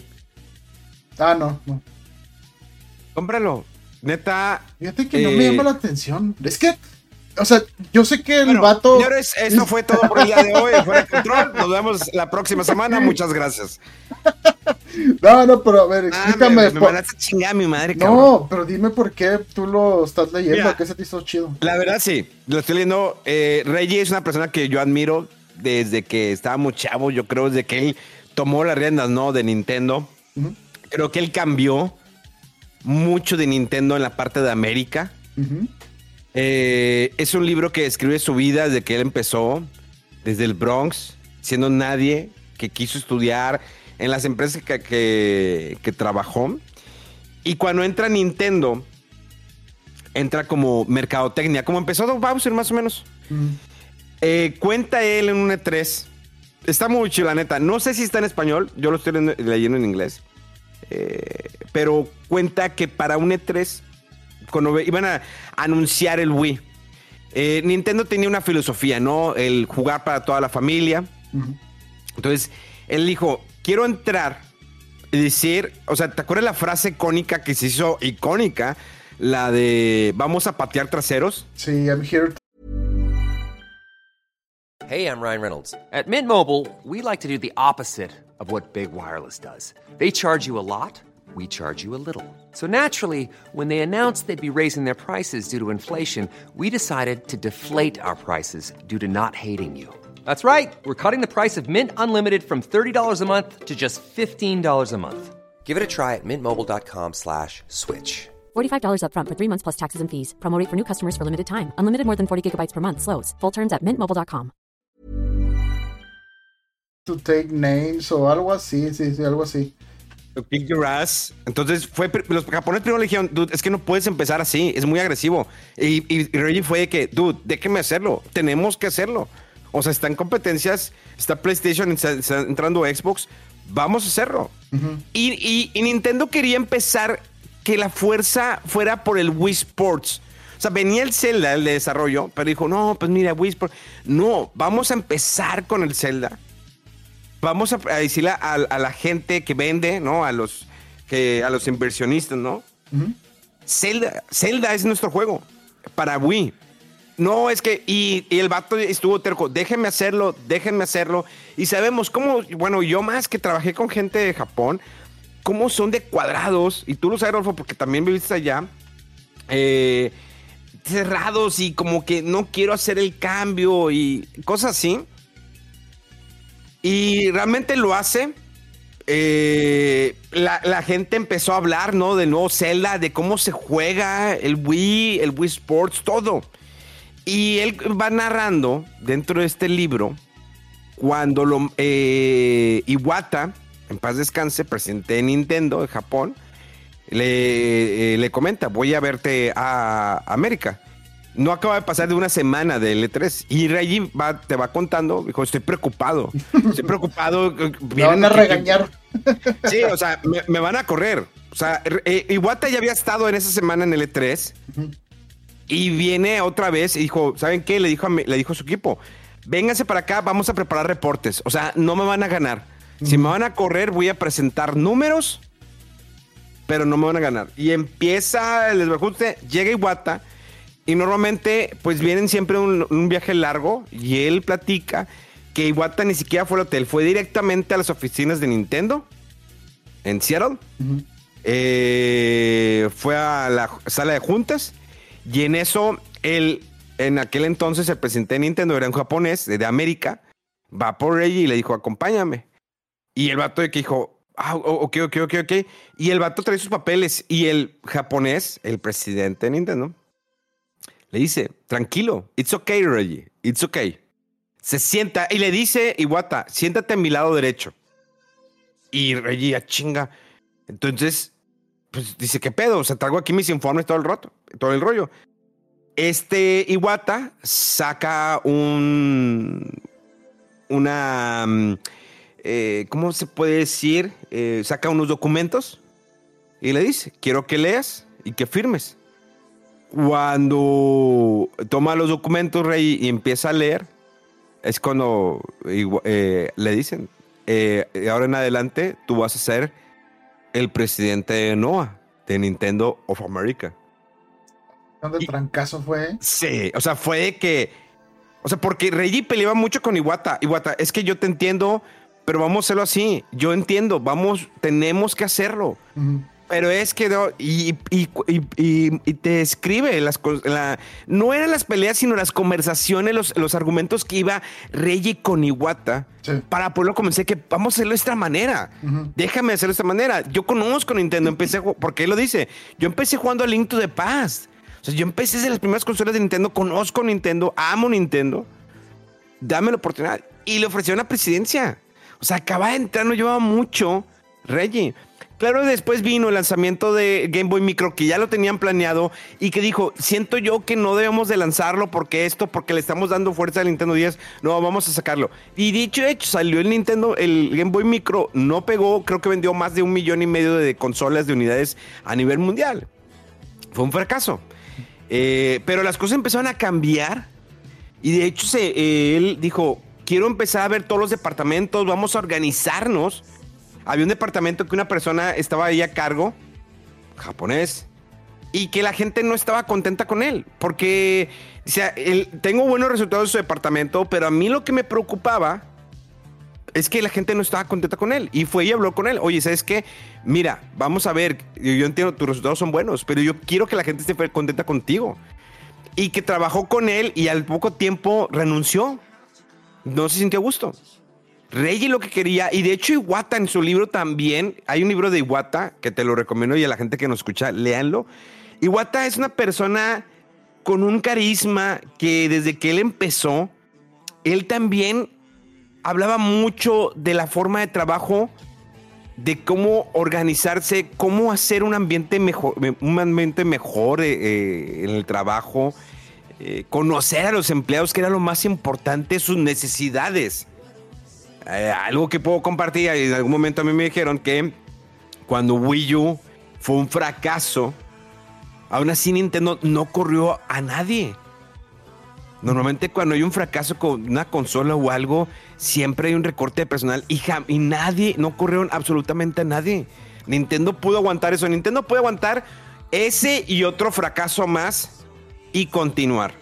Speaker 5: Ah, no, no.
Speaker 4: Cómpralo, neta.
Speaker 5: Fíjate que eh, no me llama la atención. Es que, o sea, yo sé que el bueno, vato.
Speaker 4: Señores, eso fue todo por el día de hoy. Fuera de control. Nos vemos la próxima semana. Muchas gracias.
Speaker 5: No, no, pero a ver, explícame.
Speaker 4: Ah, me, me mandaste a chingar a mi madre,
Speaker 5: no,
Speaker 4: cabrón.
Speaker 5: Pero dime por qué tú lo estás leyendo.
Speaker 4: Mira,
Speaker 5: ¿qué se te hizo chido?
Speaker 4: La verdad, sí. Lo estoy leyendo. Eh, Reggie es una persona que yo admiro desde que estábamos chavos, yo creo, desde que él tomó las riendas, ¿no? De Nintendo. Uh-huh. Creo que él cambió mucho de Nintendo en la parte de América. Uh-huh. Eh, es un libro que describe su vida desde que él empezó, desde el Bronx, siendo nadie, que quiso estudiar en las empresas que, que, que trabajó. Y cuando entra a Nintendo, entra como mercadotecnia, como empezó Bowser más o menos. Mm. Eh, cuenta él en un E tres. Está muy chido, la neta. No sé si está en español, yo lo estoy leyendo en inglés. Eh, pero cuenta que para un E tres, cuando iban a anunciar el Wii, eh, Nintendo tenía una filosofía, ¿no? El jugar para toda la familia. Mm. Entonces, él dijo, quiero entrar y decir, o sea, ¿te acuerdas la frase icónica que se hizo icónica? La de, vamos a patear traseros.
Speaker 5: Sí, I'm here.
Speaker 1: Hey, I'm Ryan Reynolds. At Mint Mobile, we like to do the opposite of what Big Wireless does. They charge you a lot, we charge you a little. So naturally, when they announced they'd be raising their prices due to inflation, we decided to deflate our prices due to not hating you. That's right. We're cutting the price of Mint Unlimited from thirty dollars a month to just fifteen dollars a month. Give it a try at mintmobile.com slash switch.
Speaker 3: forty-five dollars up front for three months plus taxes and fees. Promo rate for new customers for limited time. Unlimited more than forty gigabytes per month. Slows full terms at mint mobile dot com.
Speaker 5: To take names o algo así, sí, sí, algo así.
Speaker 4: To kick your ass. Entonces, fue, los japoneses primero le dijeron, dude, es que no puedes empezar así, es muy agresivo. Y, y, y Reggie fue de que, dude, déjeme hacerlo, tenemos que hacerlo. O sea, está en competencias, está PlayStation, está, está entrando Xbox, vamos a hacerlo. Uh-huh. Y, y, y Nintendo quería empezar que la fuerza fuera por el Wii Sports. O sea, venía el Zelda, el de desarrollo, pero dijo, no, pues mira, Wii Sports. No, vamos a empezar con el Zelda. Vamos a, a decirle a, a la gente que vende, ¿no? A los, que, a los inversionistas, ¿no? Uh-huh. Zelda, Zelda es nuestro juego para Wii. No, es que, y, y el vato estuvo terco, déjenme hacerlo, déjenme hacerlo. Y sabemos cómo, bueno, yo más que trabajé con gente de Japón, cómo son de cuadrados, y tú lo sabes, Rolfo, porque también viviste allá, eh, cerrados y como que no quiero hacer el cambio y cosas así. Y realmente lo hace. Eh, la, la gente empezó a hablar, ¿no? Del nuevo Zelda, de cómo se juega el Wii, el Wii Sports, todo. Y él va narrando dentro de este libro cuando lo, eh, Iwata, en paz descanse, presidente de Nintendo de Japón, le, eh, le comenta, voy a verte a América. No acaba de pasar de una semana del E tres. Y Reggie va, te va contando, dijo, estoy preocupado. Estoy preocupado.
Speaker 5: Me van a regañar.
Speaker 4: Sí, o sea, me, me van a correr. O sea, eh, Iwata ya había estado en esa semana en el E tres. Uh-huh. Y viene otra vez y dijo, ¿saben qué? Le dijo a, mi, le dijo a su equipo, vénganse para acá, vamos a preparar reportes. O sea, no me van a ganar. Uh-huh. Si me van a correr, voy a presentar números, pero no me van a ganar. Y empieza el desbarajuste, llega Iwata, y normalmente, pues vienen siempre un, un viaje largo, y él platica que Iwata ni siquiera fue al hotel, fue directamente a las oficinas de Nintendo, en Seattle, uh-huh. eh, fue a la sala de juntas, y en eso, él, en aquel entonces, el presidente de Nintendo era un japonés de América, va por Reggie y le dijo, acompáñame. Y el vato de que dijo, ah, ok, ok, ok, ok. Y el vato trae sus papeles, y el japonés, el presidente de Nintendo, le dice, tranquilo, it's okay, Reggie, it's okay. Se sienta y le dice, Iwata, siéntate a mi lado derecho. Y Reggie, a chinga. Entonces, pues dice, ¿qué pedo? O sea, traigo aquí mis informes todo el rato, todo el rollo. Este Iwata saca un... Una... Eh, ¿Cómo se puede decir? Eh, saca unos documentos y le dice, quiero que leas y que firmes. Cuando toma los documentos, Rey, y empieza a leer, es cuando eh, le dicen, eh, ahora en adelante tú vas a ser el presidente de N O A, de Nintendo of America.
Speaker 5: ¿Dónde el trancazo fue?
Speaker 4: Sí, o sea, fue que... O sea, porque Reggie peleaba mucho con Iwata. Iwata, es que yo te entiendo, pero vamos a hacerlo así. Yo entiendo, vamos, tenemos que hacerlo. Uh-huh. Pero es que no, y, y, y, y, y te escribe las cosas. La, no eran las peleas, sino las conversaciones, los, los argumentos que iba Reggie con Iwata sí. para poderlo convencer que vamos a hacerlo de esta manera. Uh-huh. Déjame hacerlo de esta manera. Yo conozco Nintendo, empecé, porque él lo dice. Yo empecé jugando a Link to the Past. O sea, yo empecé desde las primeras consolas de Nintendo, conozco Nintendo, amo Nintendo. Dame la oportunidad. Y le ofreció una presidencia. O sea, acaba de entrar, no llevaba mucho Reggie. Claro, después vino el lanzamiento de Game Boy Micro, que ya lo tenían planeado y que dijo, siento yo que no debemos de lanzarlo porque esto, porque le estamos dando fuerza al Nintendo diez, no, vamos a sacarlo. Y dicho hecho, salió el Nintendo, el Game Boy Micro, no pegó, creo que vendió más de un millón y medio de consolas, de unidades a nivel mundial. Fue un fracaso. Eh, pero las cosas empezaron a cambiar y de hecho se, eh, él dijo, quiero empezar a ver todos los departamentos, vamos a organizarnos. Había un departamento que una persona estaba ahí a cargo, japonés, y que la gente no estaba contenta con él, porque o sea, él, tengo buenos resultados en su departamento, pero a mí lo que me preocupaba es que la gente no estaba contenta con él. Y fue y habló con él. Oye, ¿sabes qué? Mira, vamos a ver, yo, yo entiendo, tus resultados son buenos, pero yo quiero que la gente esté contenta contigo. Y que trabajó con él y al poco tiempo renunció. No se sintió a gusto. Reggie lo que quería, y de hecho Iwata en su libro también, hay un libro de Iwata que te lo recomiendo y a la gente que nos escucha, léanlo. Iwata es una persona con un carisma que desde que él empezó, él también hablaba mucho de la forma de trabajo, de cómo organizarse, cómo hacer un ambiente mejor, un ambiente mejor eh, en el trabajo, eh, conocer a los empleados, que era lo más importante, sus necesidades. Eh, algo que puedo compartir, en algún momento a mí me dijeron que cuando Wii U fue un fracaso, aún así Nintendo no corrió a nadie. Normalmente cuando hay un fracaso con una consola o algo, siempre hay un recorte de personal y, y nadie, no corrieron absolutamente a nadie. Nintendo pudo aguantar eso. Nintendo puede aguantar ese y otro fracaso más y continuar.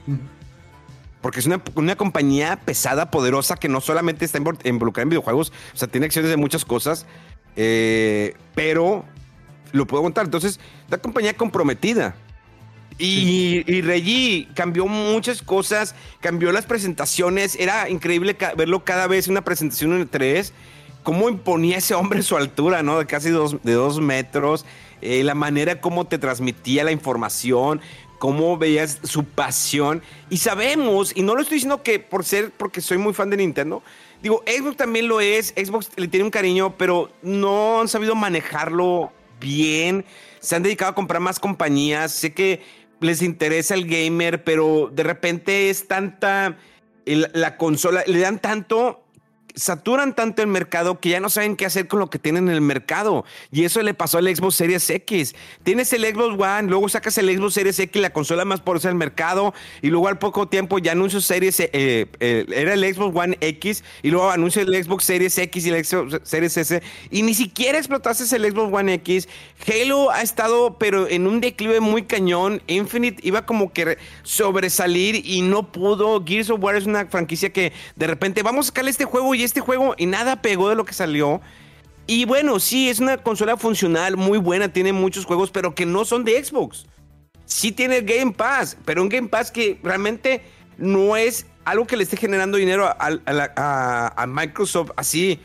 Speaker 4: Porque es una, una compañía pesada, poderosa, que no solamente está involucrada en videojuegos, o sea, tiene acciones de muchas cosas, eh, pero lo puede aguantar. Entonces, una compañía comprometida. Y, sí. y Reggie cambió muchas cosas, cambió las presentaciones. Era increíble ca- verlo cada vez en una presentación en tres. Cómo imponía ese hombre su altura, ¿no? De casi dos, de dos metros. Eh, la manera como te transmitía la información, cómo veías su pasión. Y sabemos, y no lo estoy diciendo que por ser, porque soy muy fan de Nintendo. Digo, Xbox también lo es. Xbox le tiene un cariño, pero no han sabido manejarlo bien. Se han dedicado a comprar más compañías. Sé que les interesa el gamer, pero de repente es tanta el, la consola, le dan tanto, saturan tanto el mercado que ya no saben qué hacer con lo que tienen en el mercado. Y eso le pasó al Xbox Series X. Tienes el Xbox One, luego sacas el Xbox Series X, la consola más poderosa del mercado, y luego al poco tiempo ya anunció Series, eh, eh, era el Xbox One X, y luego anunció el Xbox Series X y el Xbox Series S, y ni siquiera explotaste el Xbox One X. Halo ha estado, pero en un declive muy cañón. Infinite iba como que sobresalir y no pudo. Gears of War es una franquicia que de repente vamos a sacarle este juego y este juego y nada pegó de lo que salió. Y bueno, sí, es una consola funcional muy buena, tiene muchos juegos, pero que no son de Xbox. Sí tiene el Game Pass, pero un Game Pass que realmente no es algo que le esté generando dinero a, a, a, a Microsoft así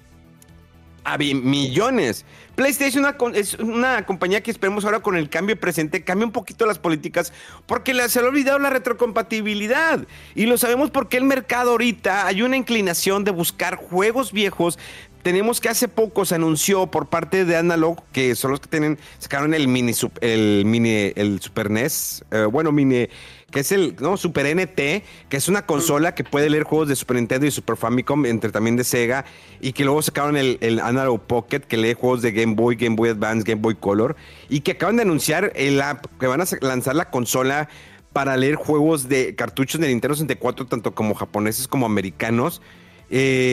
Speaker 4: a millones. PlayStation es una compañía que esperemos ahora con el cambio presente cambie un poquito las políticas, porque se le ha olvidado la retrocompatibilidad. Y lo sabemos porque el mercado ahorita hay una inclinación de buscar juegos viejos. Tenemos que hace poco se anunció por parte de Analog, que son los que tienen, sacaron el mini, el mini, el Super N E S, eh, bueno, mini, que es el no, Super N T, que es una consola que puede leer juegos de Super Nintendo y Super Famicom, entre también de Sega, y que luego sacaron el, el Analog Pocket, que lee juegos de Game Boy, Game Boy Advance, Game Boy Color, y que acaban de anunciar el app, que van a lanzar la consola para leer juegos de cartuchos de Nintendo sesenta y cuatro, tanto como japoneses como americanos. Eh,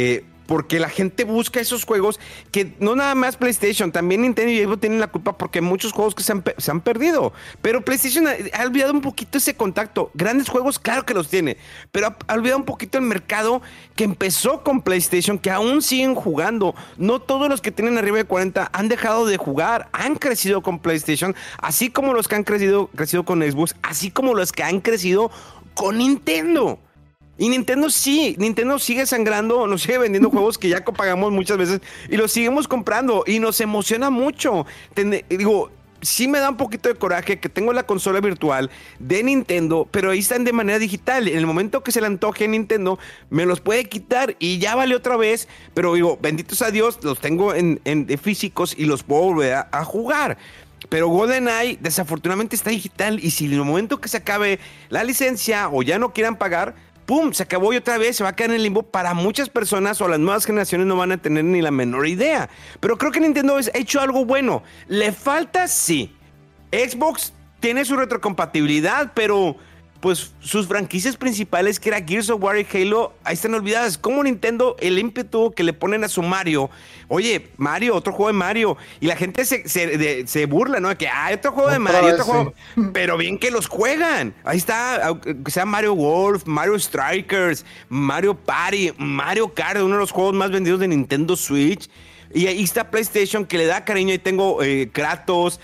Speaker 4: porque la gente busca esos juegos que no nada más PlayStation, también Nintendo y Xbox tienen la culpa porque hay muchos juegos que se han, se han perdido. Pero PlayStation ha, ha olvidado un poquito ese contacto. Grandes juegos, claro que los tiene, pero ha, ha olvidado un poquito el mercado que empezó con PlayStation, que aún siguen jugando. No todos los que tienen arriba de cuarenta han dejado de jugar, han crecido con PlayStation, así como los que han crecido, crecido con Xbox, así como los que han crecido con Nintendo. Y Nintendo sí, Nintendo sigue sangrando, nos sigue vendiendo juegos que ya pagamos muchas veces y los seguimos comprando y nos emociona mucho. Ten, digo, sí me da un poquito de coraje que tengo la consola virtual de Nintendo, pero ahí están de manera digital. En el momento que se le antoje a Nintendo, me los puede quitar y ya vale otra vez. Pero digo, benditos a Dios, los tengo en, en de físicos y los puedo volver a, a jugar. Pero GoldenEye desafortunadamente está digital y si en el momento que se acabe la licencia o ya no quieran pagar, ¡pum! Se acabó y otra vez se va a quedar en el limbo para muchas personas o las nuevas generaciones no van a tener ni la menor idea. Pero creo que Nintendo ha hecho algo bueno. ¿Le falta? Sí. Xbox tiene su retrocompatibilidad, pero pues sus franquicias principales, que era Gears of War y Halo, ahí están olvidadas. Como Nintendo, el ímpetu que le ponen a su Mario, oye, Mario, otro juego de Mario, y la gente se, se, de, se burla, ¿no? De que hay otro juego de Mario, otro juego, pero bien que los juegan. Ahí está, que sea Mario Golf, Mario Strikers, Mario Party, Mario Kart, uno de los juegos más vendidos de Nintendo Switch. Y ahí está PlayStation, que le da cariño. Ahí tengo eh, Kratos,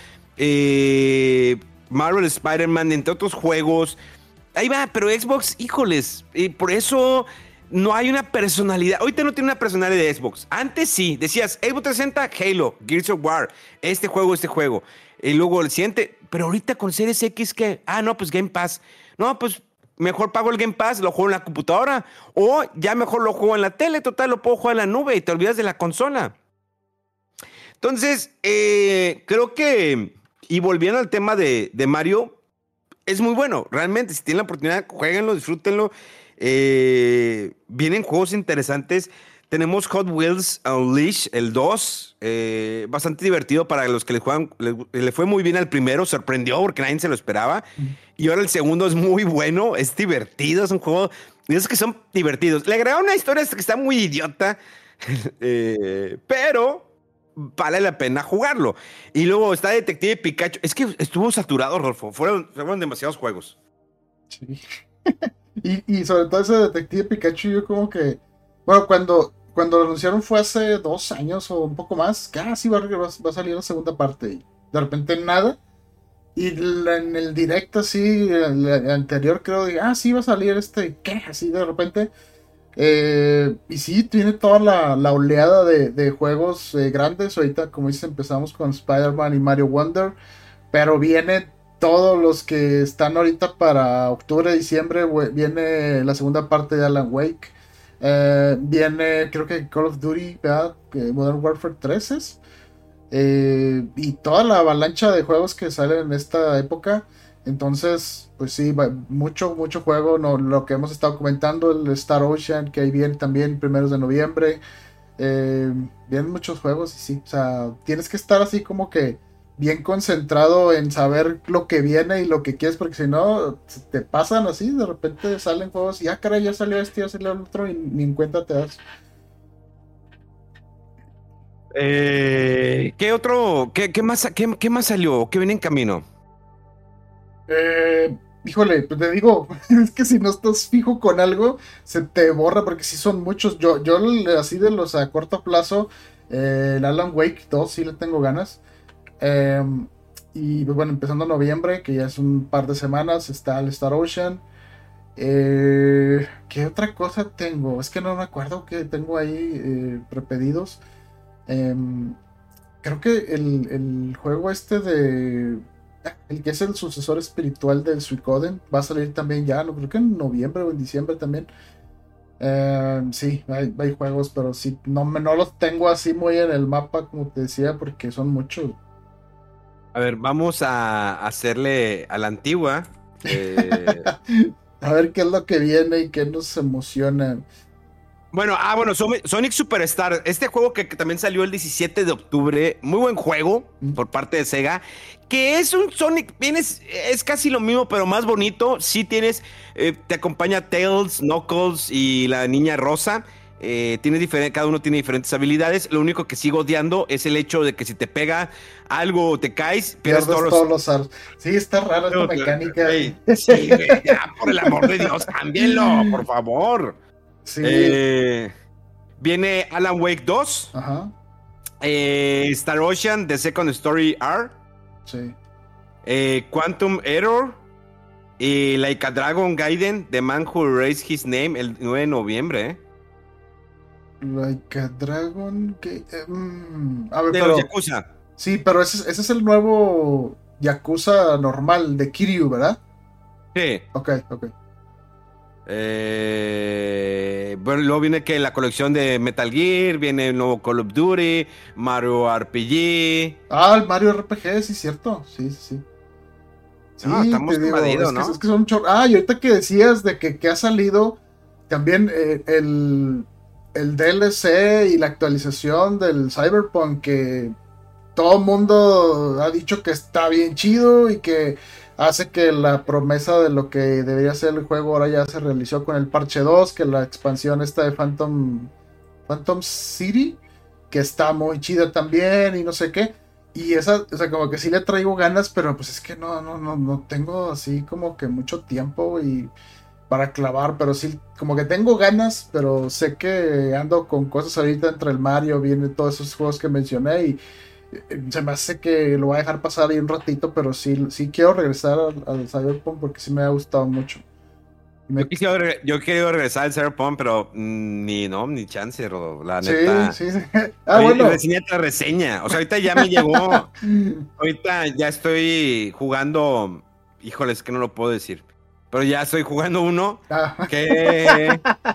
Speaker 4: eh, Marvel Spider-Man, entre otros juegos. Ahí va, pero Xbox, híjoles, y por eso no hay una personalidad. Ahorita no tiene una personalidad de Xbox. Antes sí, decías Xbox trescientos sesenta, Halo, Gears of War, este juego, este juego. Y luego el siguiente, pero ahorita con Series X, ¿qué? Ah, no, pues Game Pass. No, pues mejor pago el Game Pass, lo juego en la computadora. O ya mejor lo juego en la tele, total, lo puedo jugar en la nube y te olvidas de la consola. Entonces, eh, creo que, y volviendo al tema de, de Mario, es muy bueno, realmente, si tienen la oportunidad, jueguenlo, disfrútenlo. Eh, vienen juegos interesantes. Tenemos Hot Wheels Unleashed, el dos, eh, bastante divertido para los que le juegan. Le, le fue muy bien al primero, sorprendió porque nadie se lo esperaba. Mm. Y ahora el segundo es muy bueno, es divertido, es un juego de esos que son divertidos. Le agregaron una historia que está muy idiota, eh, pero vale la pena jugarlo. Y luego está Detective Pikachu. Es que estuvo saturado, Rolfo. Fueron, fueron demasiados juegos.
Speaker 5: Sí. y, y sobre todo ese Detective Pikachu, yo como que... Bueno, cuando, cuando lo anunciaron fue hace dos años o un poco más. Que ah, sí, va, va, va a salir la segunda parte. Y de repente nada. Y la, en el directo así, el, el anterior creo, de, ah, sí va a salir este... ¿Qué? Así de repente... Eh, y sí, tiene toda la, la oleada de, de juegos eh, grandes. Ahorita, como dices, empezamos con Spider-Man y Mario Wonder, pero vienen todos los que están ahorita para octubre, diciembre. Viene la segunda parte de Alan Wake, eh, viene creo que Call of Duty, ¿verdad? Modern Warfare tres es, eh, y toda la avalancha de juegos que salen en esta época. Entonces, pues sí, mucho, mucho juego, no, lo que hemos estado comentando, el Star Ocean, que ahí viene también primeros de noviembre, eh, vienen muchos juegos y sí, o sea, tienes que estar así como que bien concentrado en saber lo que viene y lo que quieres, porque si no, te pasan así, de repente salen juegos y ah, caray, ya salió este, ya salió el otro y ni en cuenta te das.
Speaker 4: Eh, ¿Qué otro, qué, qué, más, qué, qué más salió? ¿Qué viene en camino?
Speaker 5: Eh, híjole, pues te digo, es que si no estás fijo con algo, se te borra, porque si son muchos. Yo, yo así de los a corto plazo, eh, el Alan Wake dos sí le tengo ganas. Eh, y pues bueno, empezando noviembre, que ya es un par de semanas, está el Star Ocean. Eh, ¿Qué otra cosa tengo? Es que no me acuerdo que tengo ahí eh, prepedidos. Eh, creo que el, el juego este de... El que es el sucesor espiritual del Suicoden va a salir también ya, no creo que en noviembre o en diciembre también. Eh, sí, hay, hay juegos, pero sí, no, no los tengo así muy en el mapa, como te decía, porque son muchos.
Speaker 4: A ver, vamos a hacerle a la antigua. Eh...
Speaker 5: a ver qué es lo que viene y qué nos emociona.
Speaker 4: Bueno, ah, bueno, Sonic Superstar, este juego que, que también salió el diecisiete de octubre, muy buen juego mm. por parte de Sega, que es un Sonic, vienes, es casi lo mismo, pero más bonito. Sí tienes, eh, te acompaña Tails, Knuckles y la niña rosa. Eh, tiene diferente, cada uno tiene diferentes habilidades. Lo único que sigo odiando es el hecho de que si te pega algo o te caes, pierdes,
Speaker 5: Pierdes
Speaker 4: todos,
Speaker 5: todos
Speaker 4: los...
Speaker 5: los aros. Sí, está rara esta mecánica.
Speaker 4: Hey, sí, güey, ya, por el amor de Dios, cámbienlo, por favor.
Speaker 5: Sí.
Speaker 4: Eh, viene Alan Wake dos.
Speaker 5: Ajá.
Speaker 4: Eh, Star Ocean, The Second Story R.
Speaker 5: Sí.
Speaker 4: Eh, Quantum Error. Y Like a Dragon Gaiden, The Man Who Erased His Name, el nueve de noviembre, ¿eh?
Speaker 5: Like a Dragon. Que, eh, mm, a ver,
Speaker 4: De
Speaker 5: pero,
Speaker 4: los Yakuza.
Speaker 5: sí, pero ese, ese es el nuevo Yakuza normal de Kiryu, ¿verdad?
Speaker 4: Sí.
Speaker 5: Ok, ok.
Speaker 4: Eh, bueno, luego viene que la colección de Metal Gear, viene el nuevo Call of Duty, Mario R P G.
Speaker 5: Ah, el Mario R P G, sí, cierto. Sí, sí, sí. Sí,
Speaker 4: No, estamos
Speaker 5: te digo,
Speaker 4: invadidos,
Speaker 5: es,
Speaker 4: ¿no?
Speaker 5: que, es que son chor... Ah, y ahorita que decías de que, que ha salido también eh, el, el D L C y la actualización del Cyberpunk, que todo el mundo ha dicho que está bien chido y que hace que la promesa de lo que debería ser el juego ahora ya se realizó con el parche dos, que la expansión esta de Phantom, Phantom City, que está muy chida también y no sé qué. Y esa, o sea, como que sí le traigo ganas, pero pues es que no, no, no, no tengo así como que mucho tiempo y para clavar, pero sí, como que tengo ganas, pero sé que ando con cosas ahorita entre el Mario, viene todos esos juegos que mencioné y eh, se me hace que lo voy a dejar pasar ahí un ratito, pero sí, sí quiero regresar al, al Cyberpunk porque sí me ha gustado mucho. Me...
Speaker 4: Yo, quisiera, reg- yo he querido regresar al Cyberpunk, pero mm, ni, no, ni chance, Rodo, la
Speaker 5: Sí,
Speaker 4: neta.
Speaker 5: sí, sí. Ah,
Speaker 4: Oye,
Speaker 5: bueno.
Speaker 4: recién ya te reseña. O sea, ahorita ya me llegó. Ahorita ya estoy jugando. Híjole, es que no lo puedo decir. Pero ya estoy jugando uno
Speaker 5: Ah.
Speaker 4: que.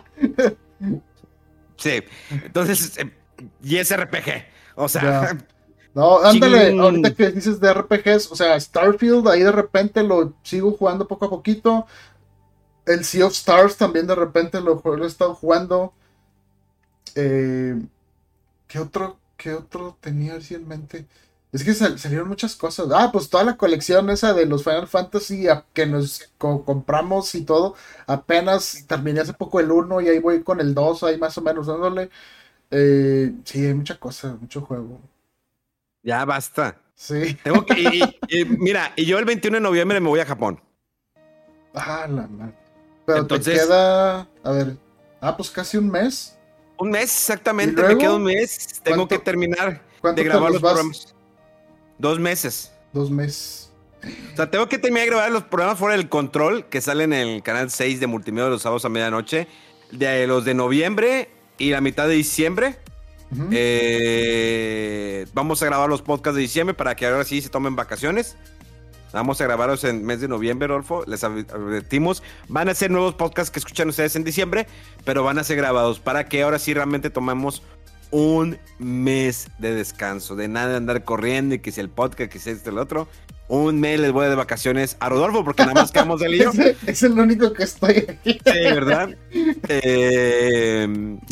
Speaker 4: Sí. Entonces, eh, y es R P G. O sea.
Speaker 5: Ya. No, ándale,
Speaker 4: Ching.
Speaker 5: ahorita que dices de R P Gs, o sea, Starfield, ahí de repente lo sigo jugando poco a poquito. El Sea of Stars también de repente lo, lo he estado jugando. Eh, ¿qué otro, qué otro tenía así en mente? Es que sal, salieron muchas cosas. Ah, pues toda la colección esa de los Final Fantasy a, que nos co compramos y todo. Apenas terminé hace poco el uno y ahí voy con el dos, ahí más o menos dándole. Eh, sí, hay mucha cosa, mucho juego.
Speaker 4: Ya basta.
Speaker 5: Sí.
Speaker 4: Tengo que. Y, y- y mira, y yo el veintiuno de noviembre me voy a Japón.
Speaker 5: Ah, la madre. Pero
Speaker 4: Entonces-
Speaker 5: te queda, a ver, ah, pues casi un mes.
Speaker 4: Un mes, exactamente.
Speaker 5: ¿Y luego?
Speaker 4: Me queda un mes. Tengo
Speaker 5: ¿Cuánto-
Speaker 4: que terminar
Speaker 5: cuánto
Speaker 4: de
Speaker 5: te
Speaker 4: grabar
Speaker 5: los
Speaker 4: los
Speaker 5: vas?
Speaker 4: programas. Dos meses.
Speaker 5: Dos meses.
Speaker 4: O sea, tengo que terminar de grabar los programas fuera del control que salen en el canal seis de Multimedia los sábados a medianoche. De los de noviembre y la mitad de diciembre.
Speaker 5: Ujú.
Speaker 4: Eh, vamos a grabar los podcasts de diciembre para que ahora sí se tomen vacaciones. Vamos a grabarlos en el mes de noviembre, Rolfo. Les advertimos. Van a ser nuevos podcasts que escuchan ustedes en diciembre, pero van a ser grabados para que ahora sí realmente tomemos un mes de descanso. De nada de andar corriendo y que si el podcast, que si este el otro. Un mes les voy de vacaciones a Rodolfo porque nada más quedamos de lío.
Speaker 5: es, es el único que estoy aquí.
Speaker 4: Sí, ¿verdad? Eh,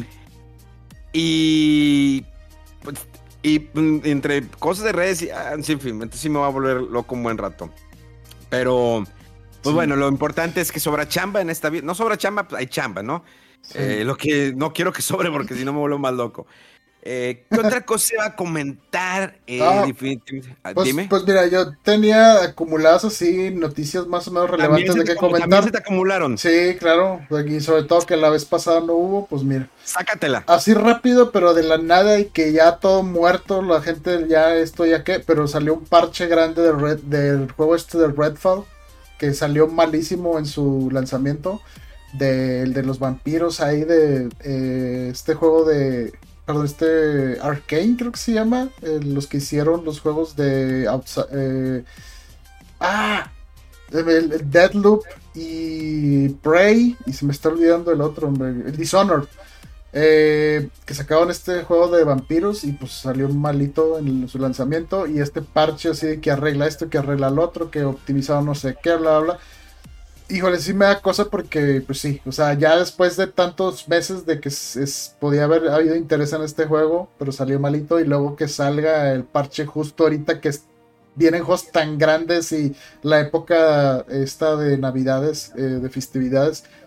Speaker 4: y, pues, y mm, entre cosas de redes, y, ah, sí, en fin, entonces sí me va a volver loco un buen rato. Pero, pues
Speaker 5: Sí.
Speaker 4: bueno, lo importante es que sobra chamba en esta vida. No sobra chamba, pues hay chamba, ¿no?
Speaker 5: Sí.
Speaker 4: Eh, lo que no quiero que sobre porque si no me vuelvo más loco. Eh, ¿Qué otra cosa iba a comentar? Eh,
Speaker 5: Ah,
Speaker 4: definitivamente. Ah,
Speaker 5: Pues,
Speaker 4: dime.
Speaker 5: pues mira, yo tenía acumuladas así noticias más o menos
Speaker 4: También
Speaker 5: relevantes
Speaker 4: se
Speaker 5: de
Speaker 4: te
Speaker 5: que
Speaker 4: acumu- también
Speaker 5: comentar.
Speaker 4: se te acumularon.
Speaker 5: Sí, claro. Y sobre todo que la vez pasada no hubo, pues mira.
Speaker 4: Sácatela.
Speaker 5: Así rápido, pero de la nada y que ya todo muerto, la gente ya esto ya que, pero salió un parche grande de Red, del juego este de Redfall, que salió malísimo en su lanzamiento, del de los vampiros ahí de eh, este juego de, perdón, este Arcane creo que se llama, eh, los que hicieron los juegos de Outsi- eh, ah, el, el Deathloop y Prey, y se me está olvidando el otro, hombre, el Dishonored. Eh, que sacaban este juego de vampiros y pues salió malito en su lanzamiento y este parche así de que arregla esto, que arregla lo otro, que optimizaron no sé qué, bla, bla, bla. Híjole, sí me da cosa porque pues sí, o sea, ya después de tantos meses de que es, es- podía haber habido interés en este juego, pero salió malito y luego que salga el parche justo ahorita que es- vienen juegos tan grandes y la época esta de navidades, eh, de festividades,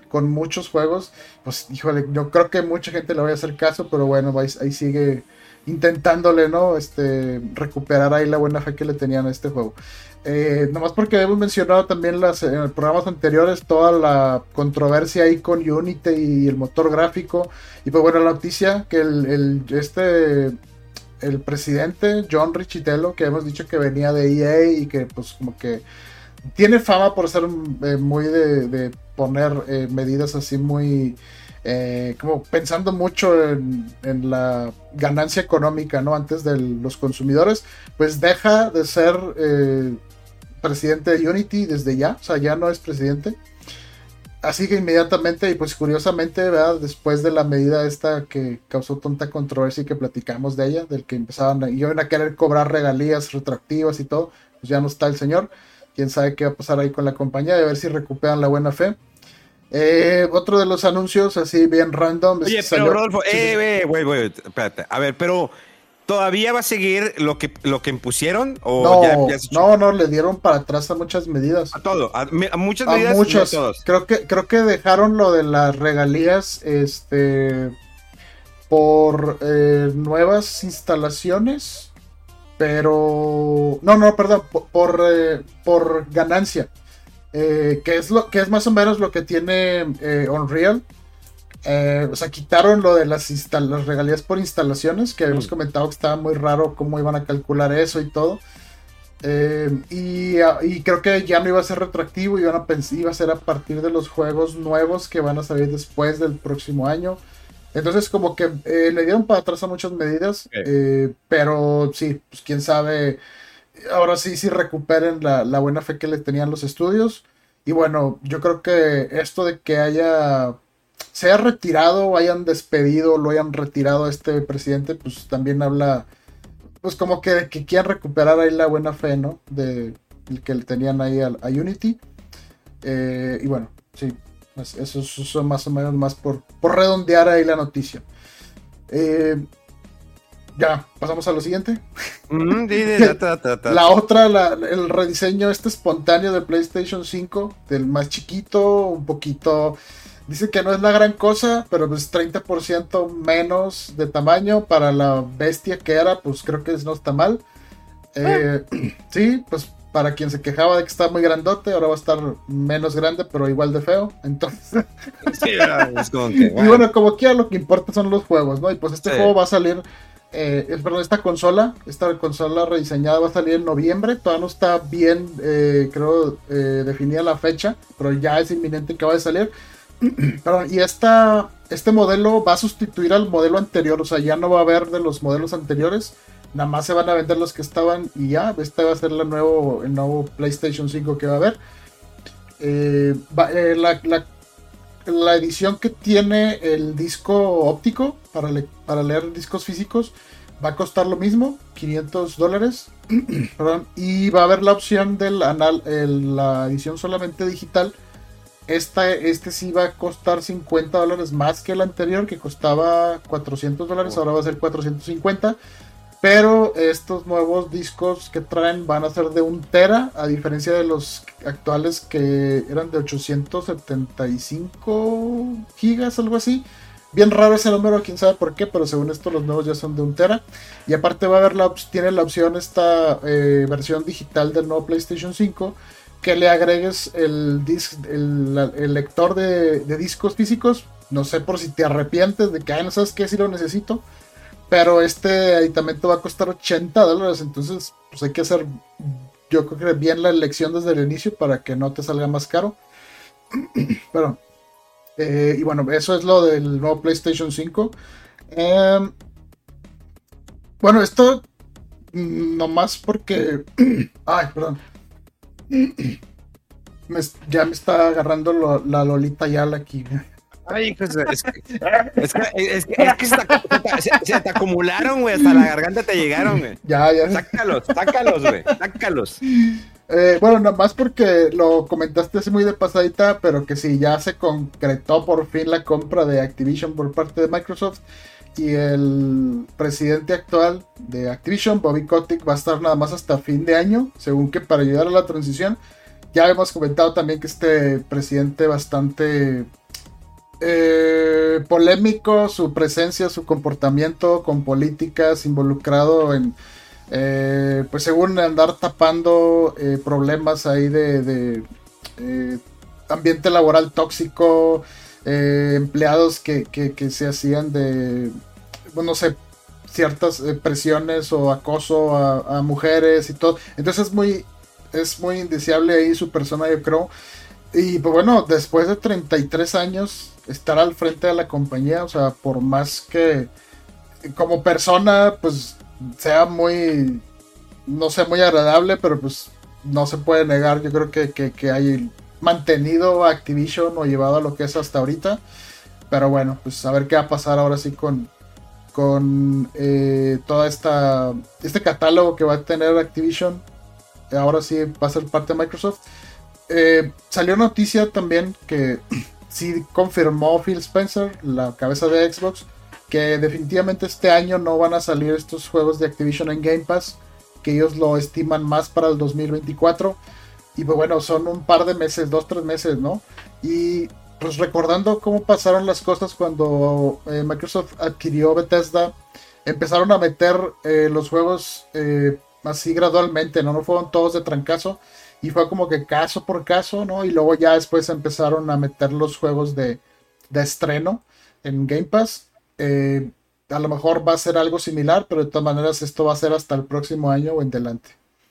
Speaker 5: con muchos juegos, pues híjole, yo creo que mucha gente le va a hacer caso, pero bueno, ahí, ahí sigue intentándole, ¿no? Este, recuperar ahí la buena fe que le tenían a este juego. Eh, nomás porque hemos mencionado también las, en los programas anteriores toda la controversia ahí con Unity y el motor gráfico. Y pues bueno, la noticia que el, el este el presidente John Riccitiello, que hemos dicho que venía de E A y que pues como que tiene fama por ser eh, muy de, de poner eh, medidas así muy eh, como pensando mucho en, en la ganancia económica, ¿no? Antes de los consumidores, pues deja de ser eh, presidente de Unity desde ya, o sea, ya no es presidente. Así que inmediatamente, y pues curiosamente, ¿verdad? Después de la medida esta que causó tanta controversia y que platicamos de ella, del que empezaban a, iban a querer cobrar regalías retroactivas y todo, pues ya no está el señor. Quién sabe qué va a pasar ahí con la compañía, de ver si recuperan la buena fe. Eh, otro de los anuncios, así bien random.
Speaker 4: Oye,
Speaker 5: salió...
Speaker 4: pero Rodolfo, eh, güey, güey, espérate. A ver, pero ¿todavía va a seguir lo que, lo que impusieron? ¿O
Speaker 5: no,
Speaker 4: ya, ya se
Speaker 5: no, no, le dieron para atrás a muchas medidas.
Speaker 4: A todo, a, a muchas
Speaker 5: A
Speaker 4: medidas,
Speaker 5: muchas.
Speaker 4: no a todos.
Speaker 5: Creo que, creo que dejaron lo de las regalías, este, por eh, nuevas instalaciones, pero, no, no, perdón, por, por, eh, por ganancia. Eh, que es lo que es más o menos lo que tiene eh, Unreal. Eh, o sea, quitaron lo de las, instal- las regalías por instalaciones, que habíamos mm. comentado que estaba muy raro cómo iban a calcular eso y todo. Eh, y, y creo que ya no iba a ser retroactivo, iban a pens- iba a ser a partir de los juegos nuevos que van a salir después del próximo año. Entonces como que eh, le dieron para atrás a muchas medidas, okay. eh, pero sí, pues quién sabe. Ahora sí, sí recuperen la, la buena fe que le tenían los estudios. Y bueno, yo creo que esto de que haya se haya retirado o hayan despedido, lo hayan retirado a este presidente, pues también habla, pues como que, que quieran recuperar ahí la buena fe, ¿no? De, de que le tenían ahí a, a Unity. Eh, y bueno, sí, eso son más o menos más por, por redondear ahí la noticia. Eh, Ya, pasamos a lo siguiente.
Speaker 4: Mm, di, di, da, da, da, da.
Speaker 5: La otra, la, el rediseño este espontáneo de PlayStation cinco, del más chiquito, un poquito... Dice que no es la gran cosa, pero pues treinta por ciento menos de tamaño para la bestia que era, pues creo que no está mal. Eh, sí, pues para quien se quejaba de que estaba muy grandote, ahora va a estar menos grande, pero igual de feo. Entonces...
Speaker 4: sí, es como que, wow.
Speaker 5: Y bueno, como quiera, lo que importa son los juegos, ¿no? Y pues este
Speaker 4: sí.
Speaker 5: juego va a salir... Eh, es perdón, esta consola, esta consola rediseñada va a salir en noviembre. Todavía no está bien, eh, creo, eh, definida la fecha, pero ya es inminente que va a salir. Perdón, y esta, este modelo va a sustituir al modelo anterior, o sea, ya no va a haber de los modelos anteriores, nada más se van a vender los que estaban y ya. Este va a ser la nuevo, el nuevo PlayStation cinco que va a haber. Eh, va, eh, la, la La edición que tiene el disco óptico para, le- para leer discos físicos va a costar lo mismo, quinientos dólares. Perdón, y va a haber la opción de la edición solamente digital. Esta, este sí va a costar cincuenta dólares más que el anterior, que costaba cuatrocientos dólares, ahora va a ser cuatrocientos cincuenta. Pero estos nuevos discos que traen van a ser de un tera, a diferencia de los actuales que eran de ochocientos setenta y cinco gigas, algo así. Bien raro ese número, quién sabe por qué, pero según esto los nuevos ya son de un tera. Y aparte va a haber la, tiene la opción esta eh, versión digital del nuevo PlayStation cinco, que le agregues el, disc, el, el lector de, de discos físicos. No sé por si te arrepientes de que, ay, no sabes qué, si lo necesito. Pero este aditamento va a costar ochenta dólares, entonces pues hay que hacer, yo creo que bien la elección desde el inicio para que no te salga más caro. Pero, eh, y bueno, eso es lo del nuevo PlayStation cinco. Eh, bueno, esto nomás porque... Ay, perdón. Me, ya me está agarrando lo, la Lolita Yala aquí.
Speaker 4: Ay, pues, es que, es que, es que, es que se, te, se, se te acumularon, güey, hasta la garganta te llegaron, güey.
Speaker 5: Ya, ya.
Speaker 4: Sácalos, sácalos, güey, sácalos.
Speaker 5: Eh, bueno, nada más porque lo comentaste así muy de pasadita, pero que sí, ya se concretó por fin la compra de Activision por parte de Microsoft. Y el presidente actual de Activision, Bobby Kotick, va a estar nada más hasta fin de año, según que para ayudar a la transición. Ya hemos comentado también que este presidente bastante eh, polémico su presencia, su comportamiento con políticas, involucrado en, eh, pues según andar tapando eh, problemas ahí de, de eh, ambiente laboral tóxico, eh, empleados que, que, que se hacían de, bueno, no sé, ciertas eh, presiones o acoso a, a mujeres y todo. Entonces es muy, es muy indeseable ahí su persona, yo creo. Y pues bueno, después de treinta y tres años estar al frente de la compañía, o sea, por más que como persona pues sea muy, no sé, muy agradable, pero pues no se puede negar, yo creo que, que, que hay mantenido a Activision o llevado a lo que es hasta ahorita. Pero bueno, pues a ver qué va a pasar ahora sí con, con eh, toda esta este catálogo que va a tener Activision. Ahora sí va a ser parte de Microsoft. Eh, salió noticia también que sí confirmó Phil Spencer, la cabeza de Xbox, que definitivamente este año no van a salir estos juegos de Activision en Game Pass, que ellos lo estiman más para el dos mil veinticuatro. Y pues bueno, son un par de meses, dos, tres meses, ¿no? Y pues recordando cómo pasaron las cosas cuando eh, Microsoft adquirió Bethesda, empezaron a meter eh, los juegos eh, así gradualmente, ¿no? No fueron todos de trancazo. Y fue como que caso por caso, ¿no? Y luego ya después empezaron a meter los juegos de, de estreno en Game Pass. Eh, a lo mejor va a ser algo similar, pero de todas maneras esto va a ser hasta el próximo año o en delante.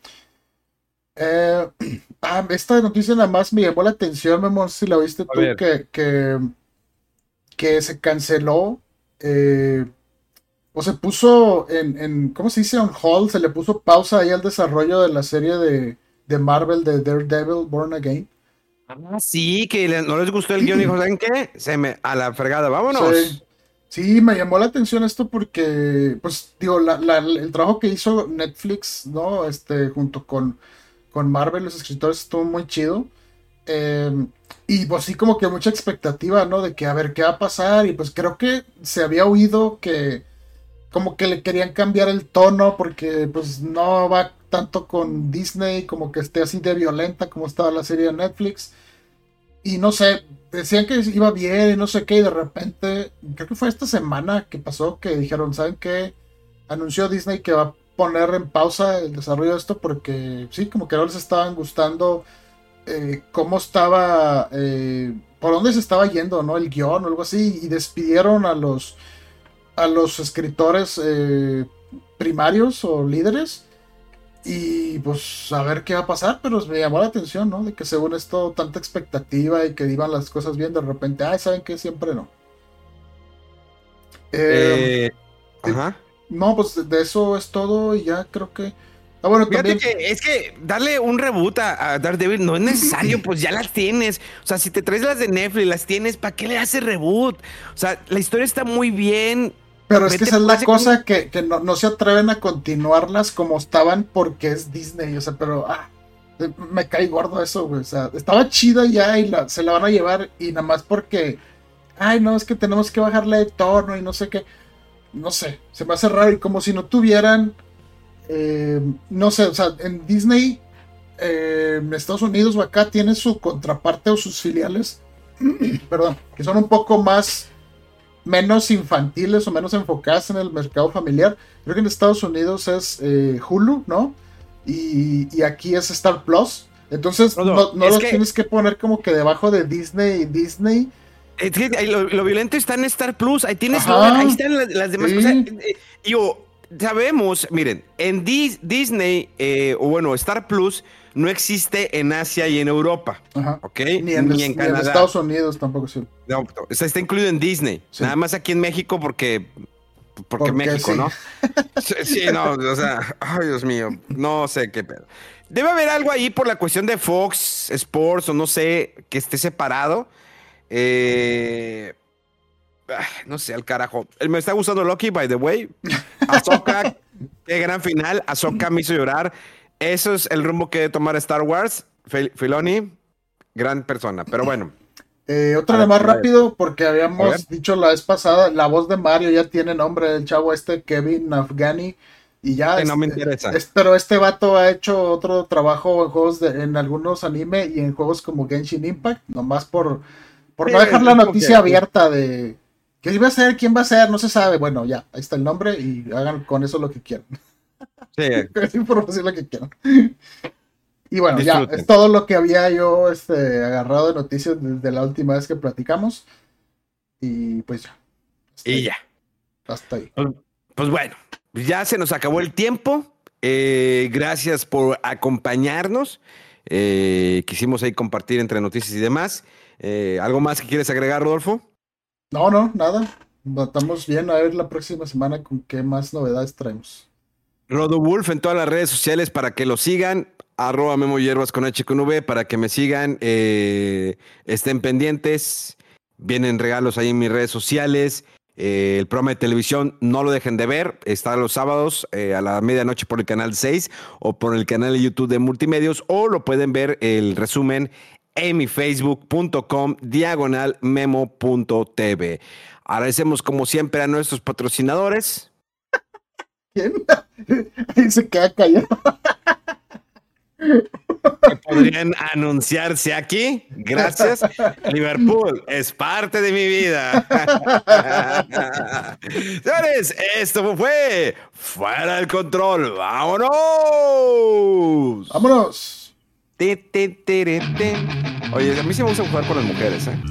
Speaker 5: Eh, ah, esta noticia nada más me llamó la atención, Memo, no sé si la viste tú, que, que, que se canceló eh, o se puso en, en, ¿cómo se dice? On hold, se le puso pausa ahí al desarrollo de la serie de, de Marvel de Daredevil Born Again.
Speaker 4: Ah, sí, que le, no les gustó el guión y dijo, ¿saben qué? Se me, a la fregada, vámonos.
Speaker 5: Sí. Sí, me llamó la atención esto porque, pues, digo, la, la, el trabajo que hizo Netflix, ¿no? Este, junto con, con Marvel, los escritores, estuvo muy chido. Eh, y pues sí, como que mucha expectativa, ¿no? De que a ver qué va a pasar. Y pues creo que se había oído que como que le querían cambiar el tono porque pues no va tanto con Disney, como que esté así de violenta como estaba la serie de Netflix. Y no sé, decían que iba bien y no sé qué, y de repente, creo que fue esta semana que pasó que dijeron, ¿saben qué? Anunció Disney que va a poner en pausa el desarrollo de esto porque sí, como que no les estaban gustando eh, cómo estaba, eh, por dónde se estaba yendo, ¿no? El guión o algo así, y despidieron a los, a los escritores eh, primarios o líderes. Y pues a ver qué va a pasar, pero me llamó la atención, ¿no? De que según esto, tanta expectativa y que iban las cosas bien, de repente, ay, ¿saben qué? Siempre no. Eh,
Speaker 4: Eh, ajá.
Speaker 5: No, pues de eso es todo y ya creo que... Ah, bueno,
Speaker 4: Fíjate
Speaker 5: también...
Speaker 4: que es que darle un reboot a, a Daredevil no es necesario, pues ya las tienes. O sea, si te traes las de Netflix, las tienes, ¿para qué le haces reboot? O sea, la historia está muy bien.
Speaker 5: Pero es
Speaker 4: Vete
Speaker 5: que esa es
Speaker 4: por
Speaker 5: la
Speaker 4: ese
Speaker 5: cosa
Speaker 4: camino.
Speaker 5: que, que no, no se atreven a continuarlas como estaban porque es Disney, o sea, pero ah, me cae gordo eso, güey, o sea, estaba chida ya y la, se la van a llevar y nada más porque, ay, no, es que tenemos que bajarle de tono y no sé qué, no sé, se me hace raro y como si no tuvieran, eh, no sé, o sea, en Disney, eh, en Estados Unidos o acá tiene su contraparte o sus filiales, perdón, que son un poco más menos infantiles o menos enfocadas en el mercado familiar. Creo que en Estados Unidos es eh, Hulu, ¿no? Y, y aquí es Star Plus. Entonces
Speaker 4: No,
Speaker 5: no,
Speaker 4: no,
Speaker 5: no
Speaker 4: es
Speaker 5: los
Speaker 4: que-
Speaker 5: tienes que poner como que debajo de Disney y Disney.
Speaker 4: Es que ahí lo, lo violento está en Star Plus. Ahí tienes
Speaker 5: Ajá.
Speaker 4: Logan, ahí están las, las demás
Speaker 5: Sí.
Speaker 4: cosas. Eh, Yo, sabemos, miren, en Dis- Disney, eh, o bueno, Star Plus, no existe en Asia y en Europa.
Speaker 5: Ajá.
Speaker 4: ¿Ok?
Speaker 5: Ni en,
Speaker 4: Ni en
Speaker 5: ni en
Speaker 4: Canadá.
Speaker 5: Estados Unidos tampoco sí.
Speaker 4: No, o sea, está incluido en Disney.
Speaker 5: Sí.
Speaker 4: Nada más aquí en México porque. Porque
Speaker 5: Porque
Speaker 4: México,
Speaker 5: sí.
Speaker 4: ¿no? Sí, sí, no, o sea, ay, Dios mío, no sé qué pedo. Debe haber algo ahí por la cuestión de Fox Sports o no sé, que esté separado. Eh, ah, no sé, al carajo. Eh, Me está gustando Loki, by the way. Ahsoka, qué gran final. Ahsoka me hizo llorar. Eso es el rumbo que debe tomar Star Wars. Fil- Filoni, gran persona. Pero bueno,
Speaker 5: Eh, otra
Speaker 4: A
Speaker 5: de
Speaker 4: ver,
Speaker 5: más
Speaker 4: a ver.
Speaker 5: rápido, porque
Speaker 4: A ver.
Speaker 5: habíamos dicho la vez pasada, la voz de Mario ya tiene nombre, el chavo este Kevin Afghani, y ya,
Speaker 4: Sí, no me
Speaker 5: este-
Speaker 4: interesa.
Speaker 5: es- pero este vato ha hecho otro trabajo en juegos, de, en algunos anime y en juegos como Genshin Impact, nomás por, por no dejar la noticia abierta de qué iba a ser, quién va a ser, no se sabe. Bueno, ya, ahí está el nombre y hagan con eso lo que quieran.
Speaker 4: Sí.
Speaker 5: Es información lo que quieran. Y bueno,
Speaker 4: Disfruten.
Speaker 5: Ya, es todo lo que había yo este, agarrado de noticias desde la última vez que platicamos. Y pues ya.
Speaker 4: Y
Speaker 5: ahí.
Speaker 4: ya.
Speaker 5: Hasta ahí.
Speaker 4: Pues, pues bueno, ya se nos acabó el tiempo. Eh, gracias por acompañarnos. Eh, quisimos ahí compartir entre noticias y demás. Eh, ¿Algo más que quieres agregar, Rodolfo?
Speaker 5: No, no, nada. Estamos bien. A ver la próxima semana con qué más novedades traemos.
Speaker 4: Rodowulf en todas las redes sociales para que lo sigan. Arroba Memo Hierbas con H con V para que me sigan. Eh, estén pendientes. Vienen regalos ahí en mis redes sociales. Eh, el programa de televisión no lo dejen de ver. Está los sábados eh, a la medianoche por el canal seis o por el canal de YouTube de Multimedios, o lo pueden ver el resumen en mi facebook punto com diagonal memo punto tv. Agradecemos como siempre a nuestros patrocinadores.
Speaker 5: ¿Quién? Ahí se queda callado.
Speaker 4: Que podrían anunciarse aquí. Gracias. Liverpool es parte de mi vida. Señores, esto fue Fuera del Control. ¡Vámonos!
Speaker 5: ¡Vámonos!
Speaker 4: Ti, ti, tiri, ti. Oye, a mí sí me gusta jugar con las mujeres, ¿eh?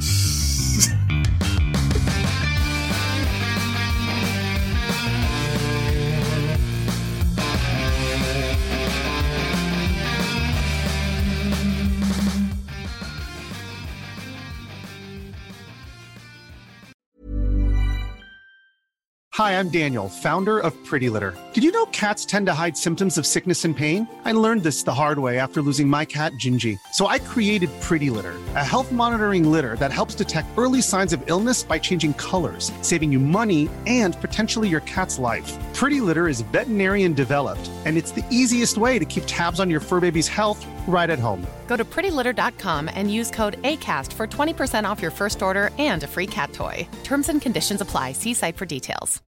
Speaker 6: Hi, I'm Daniel, founder of Pretty Litter. Did you know cats tend to hide symptoms of sickness and pain? I learned this the hard way after losing my cat, Gingy. So I created Pretty Litter, a health monitoring litter that helps detect early signs of illness by changing colors, saving you money and potentially your cat's life. Pretty Litter is veterinarian developed, and it's the easiest way to keep tabs on your fur baby's health right at home.
Speaker 7: Go to pretty litter dot com and use code ACAST for twenty percent off your first order and a free cat toy. Terms and conditions apply. See site for details.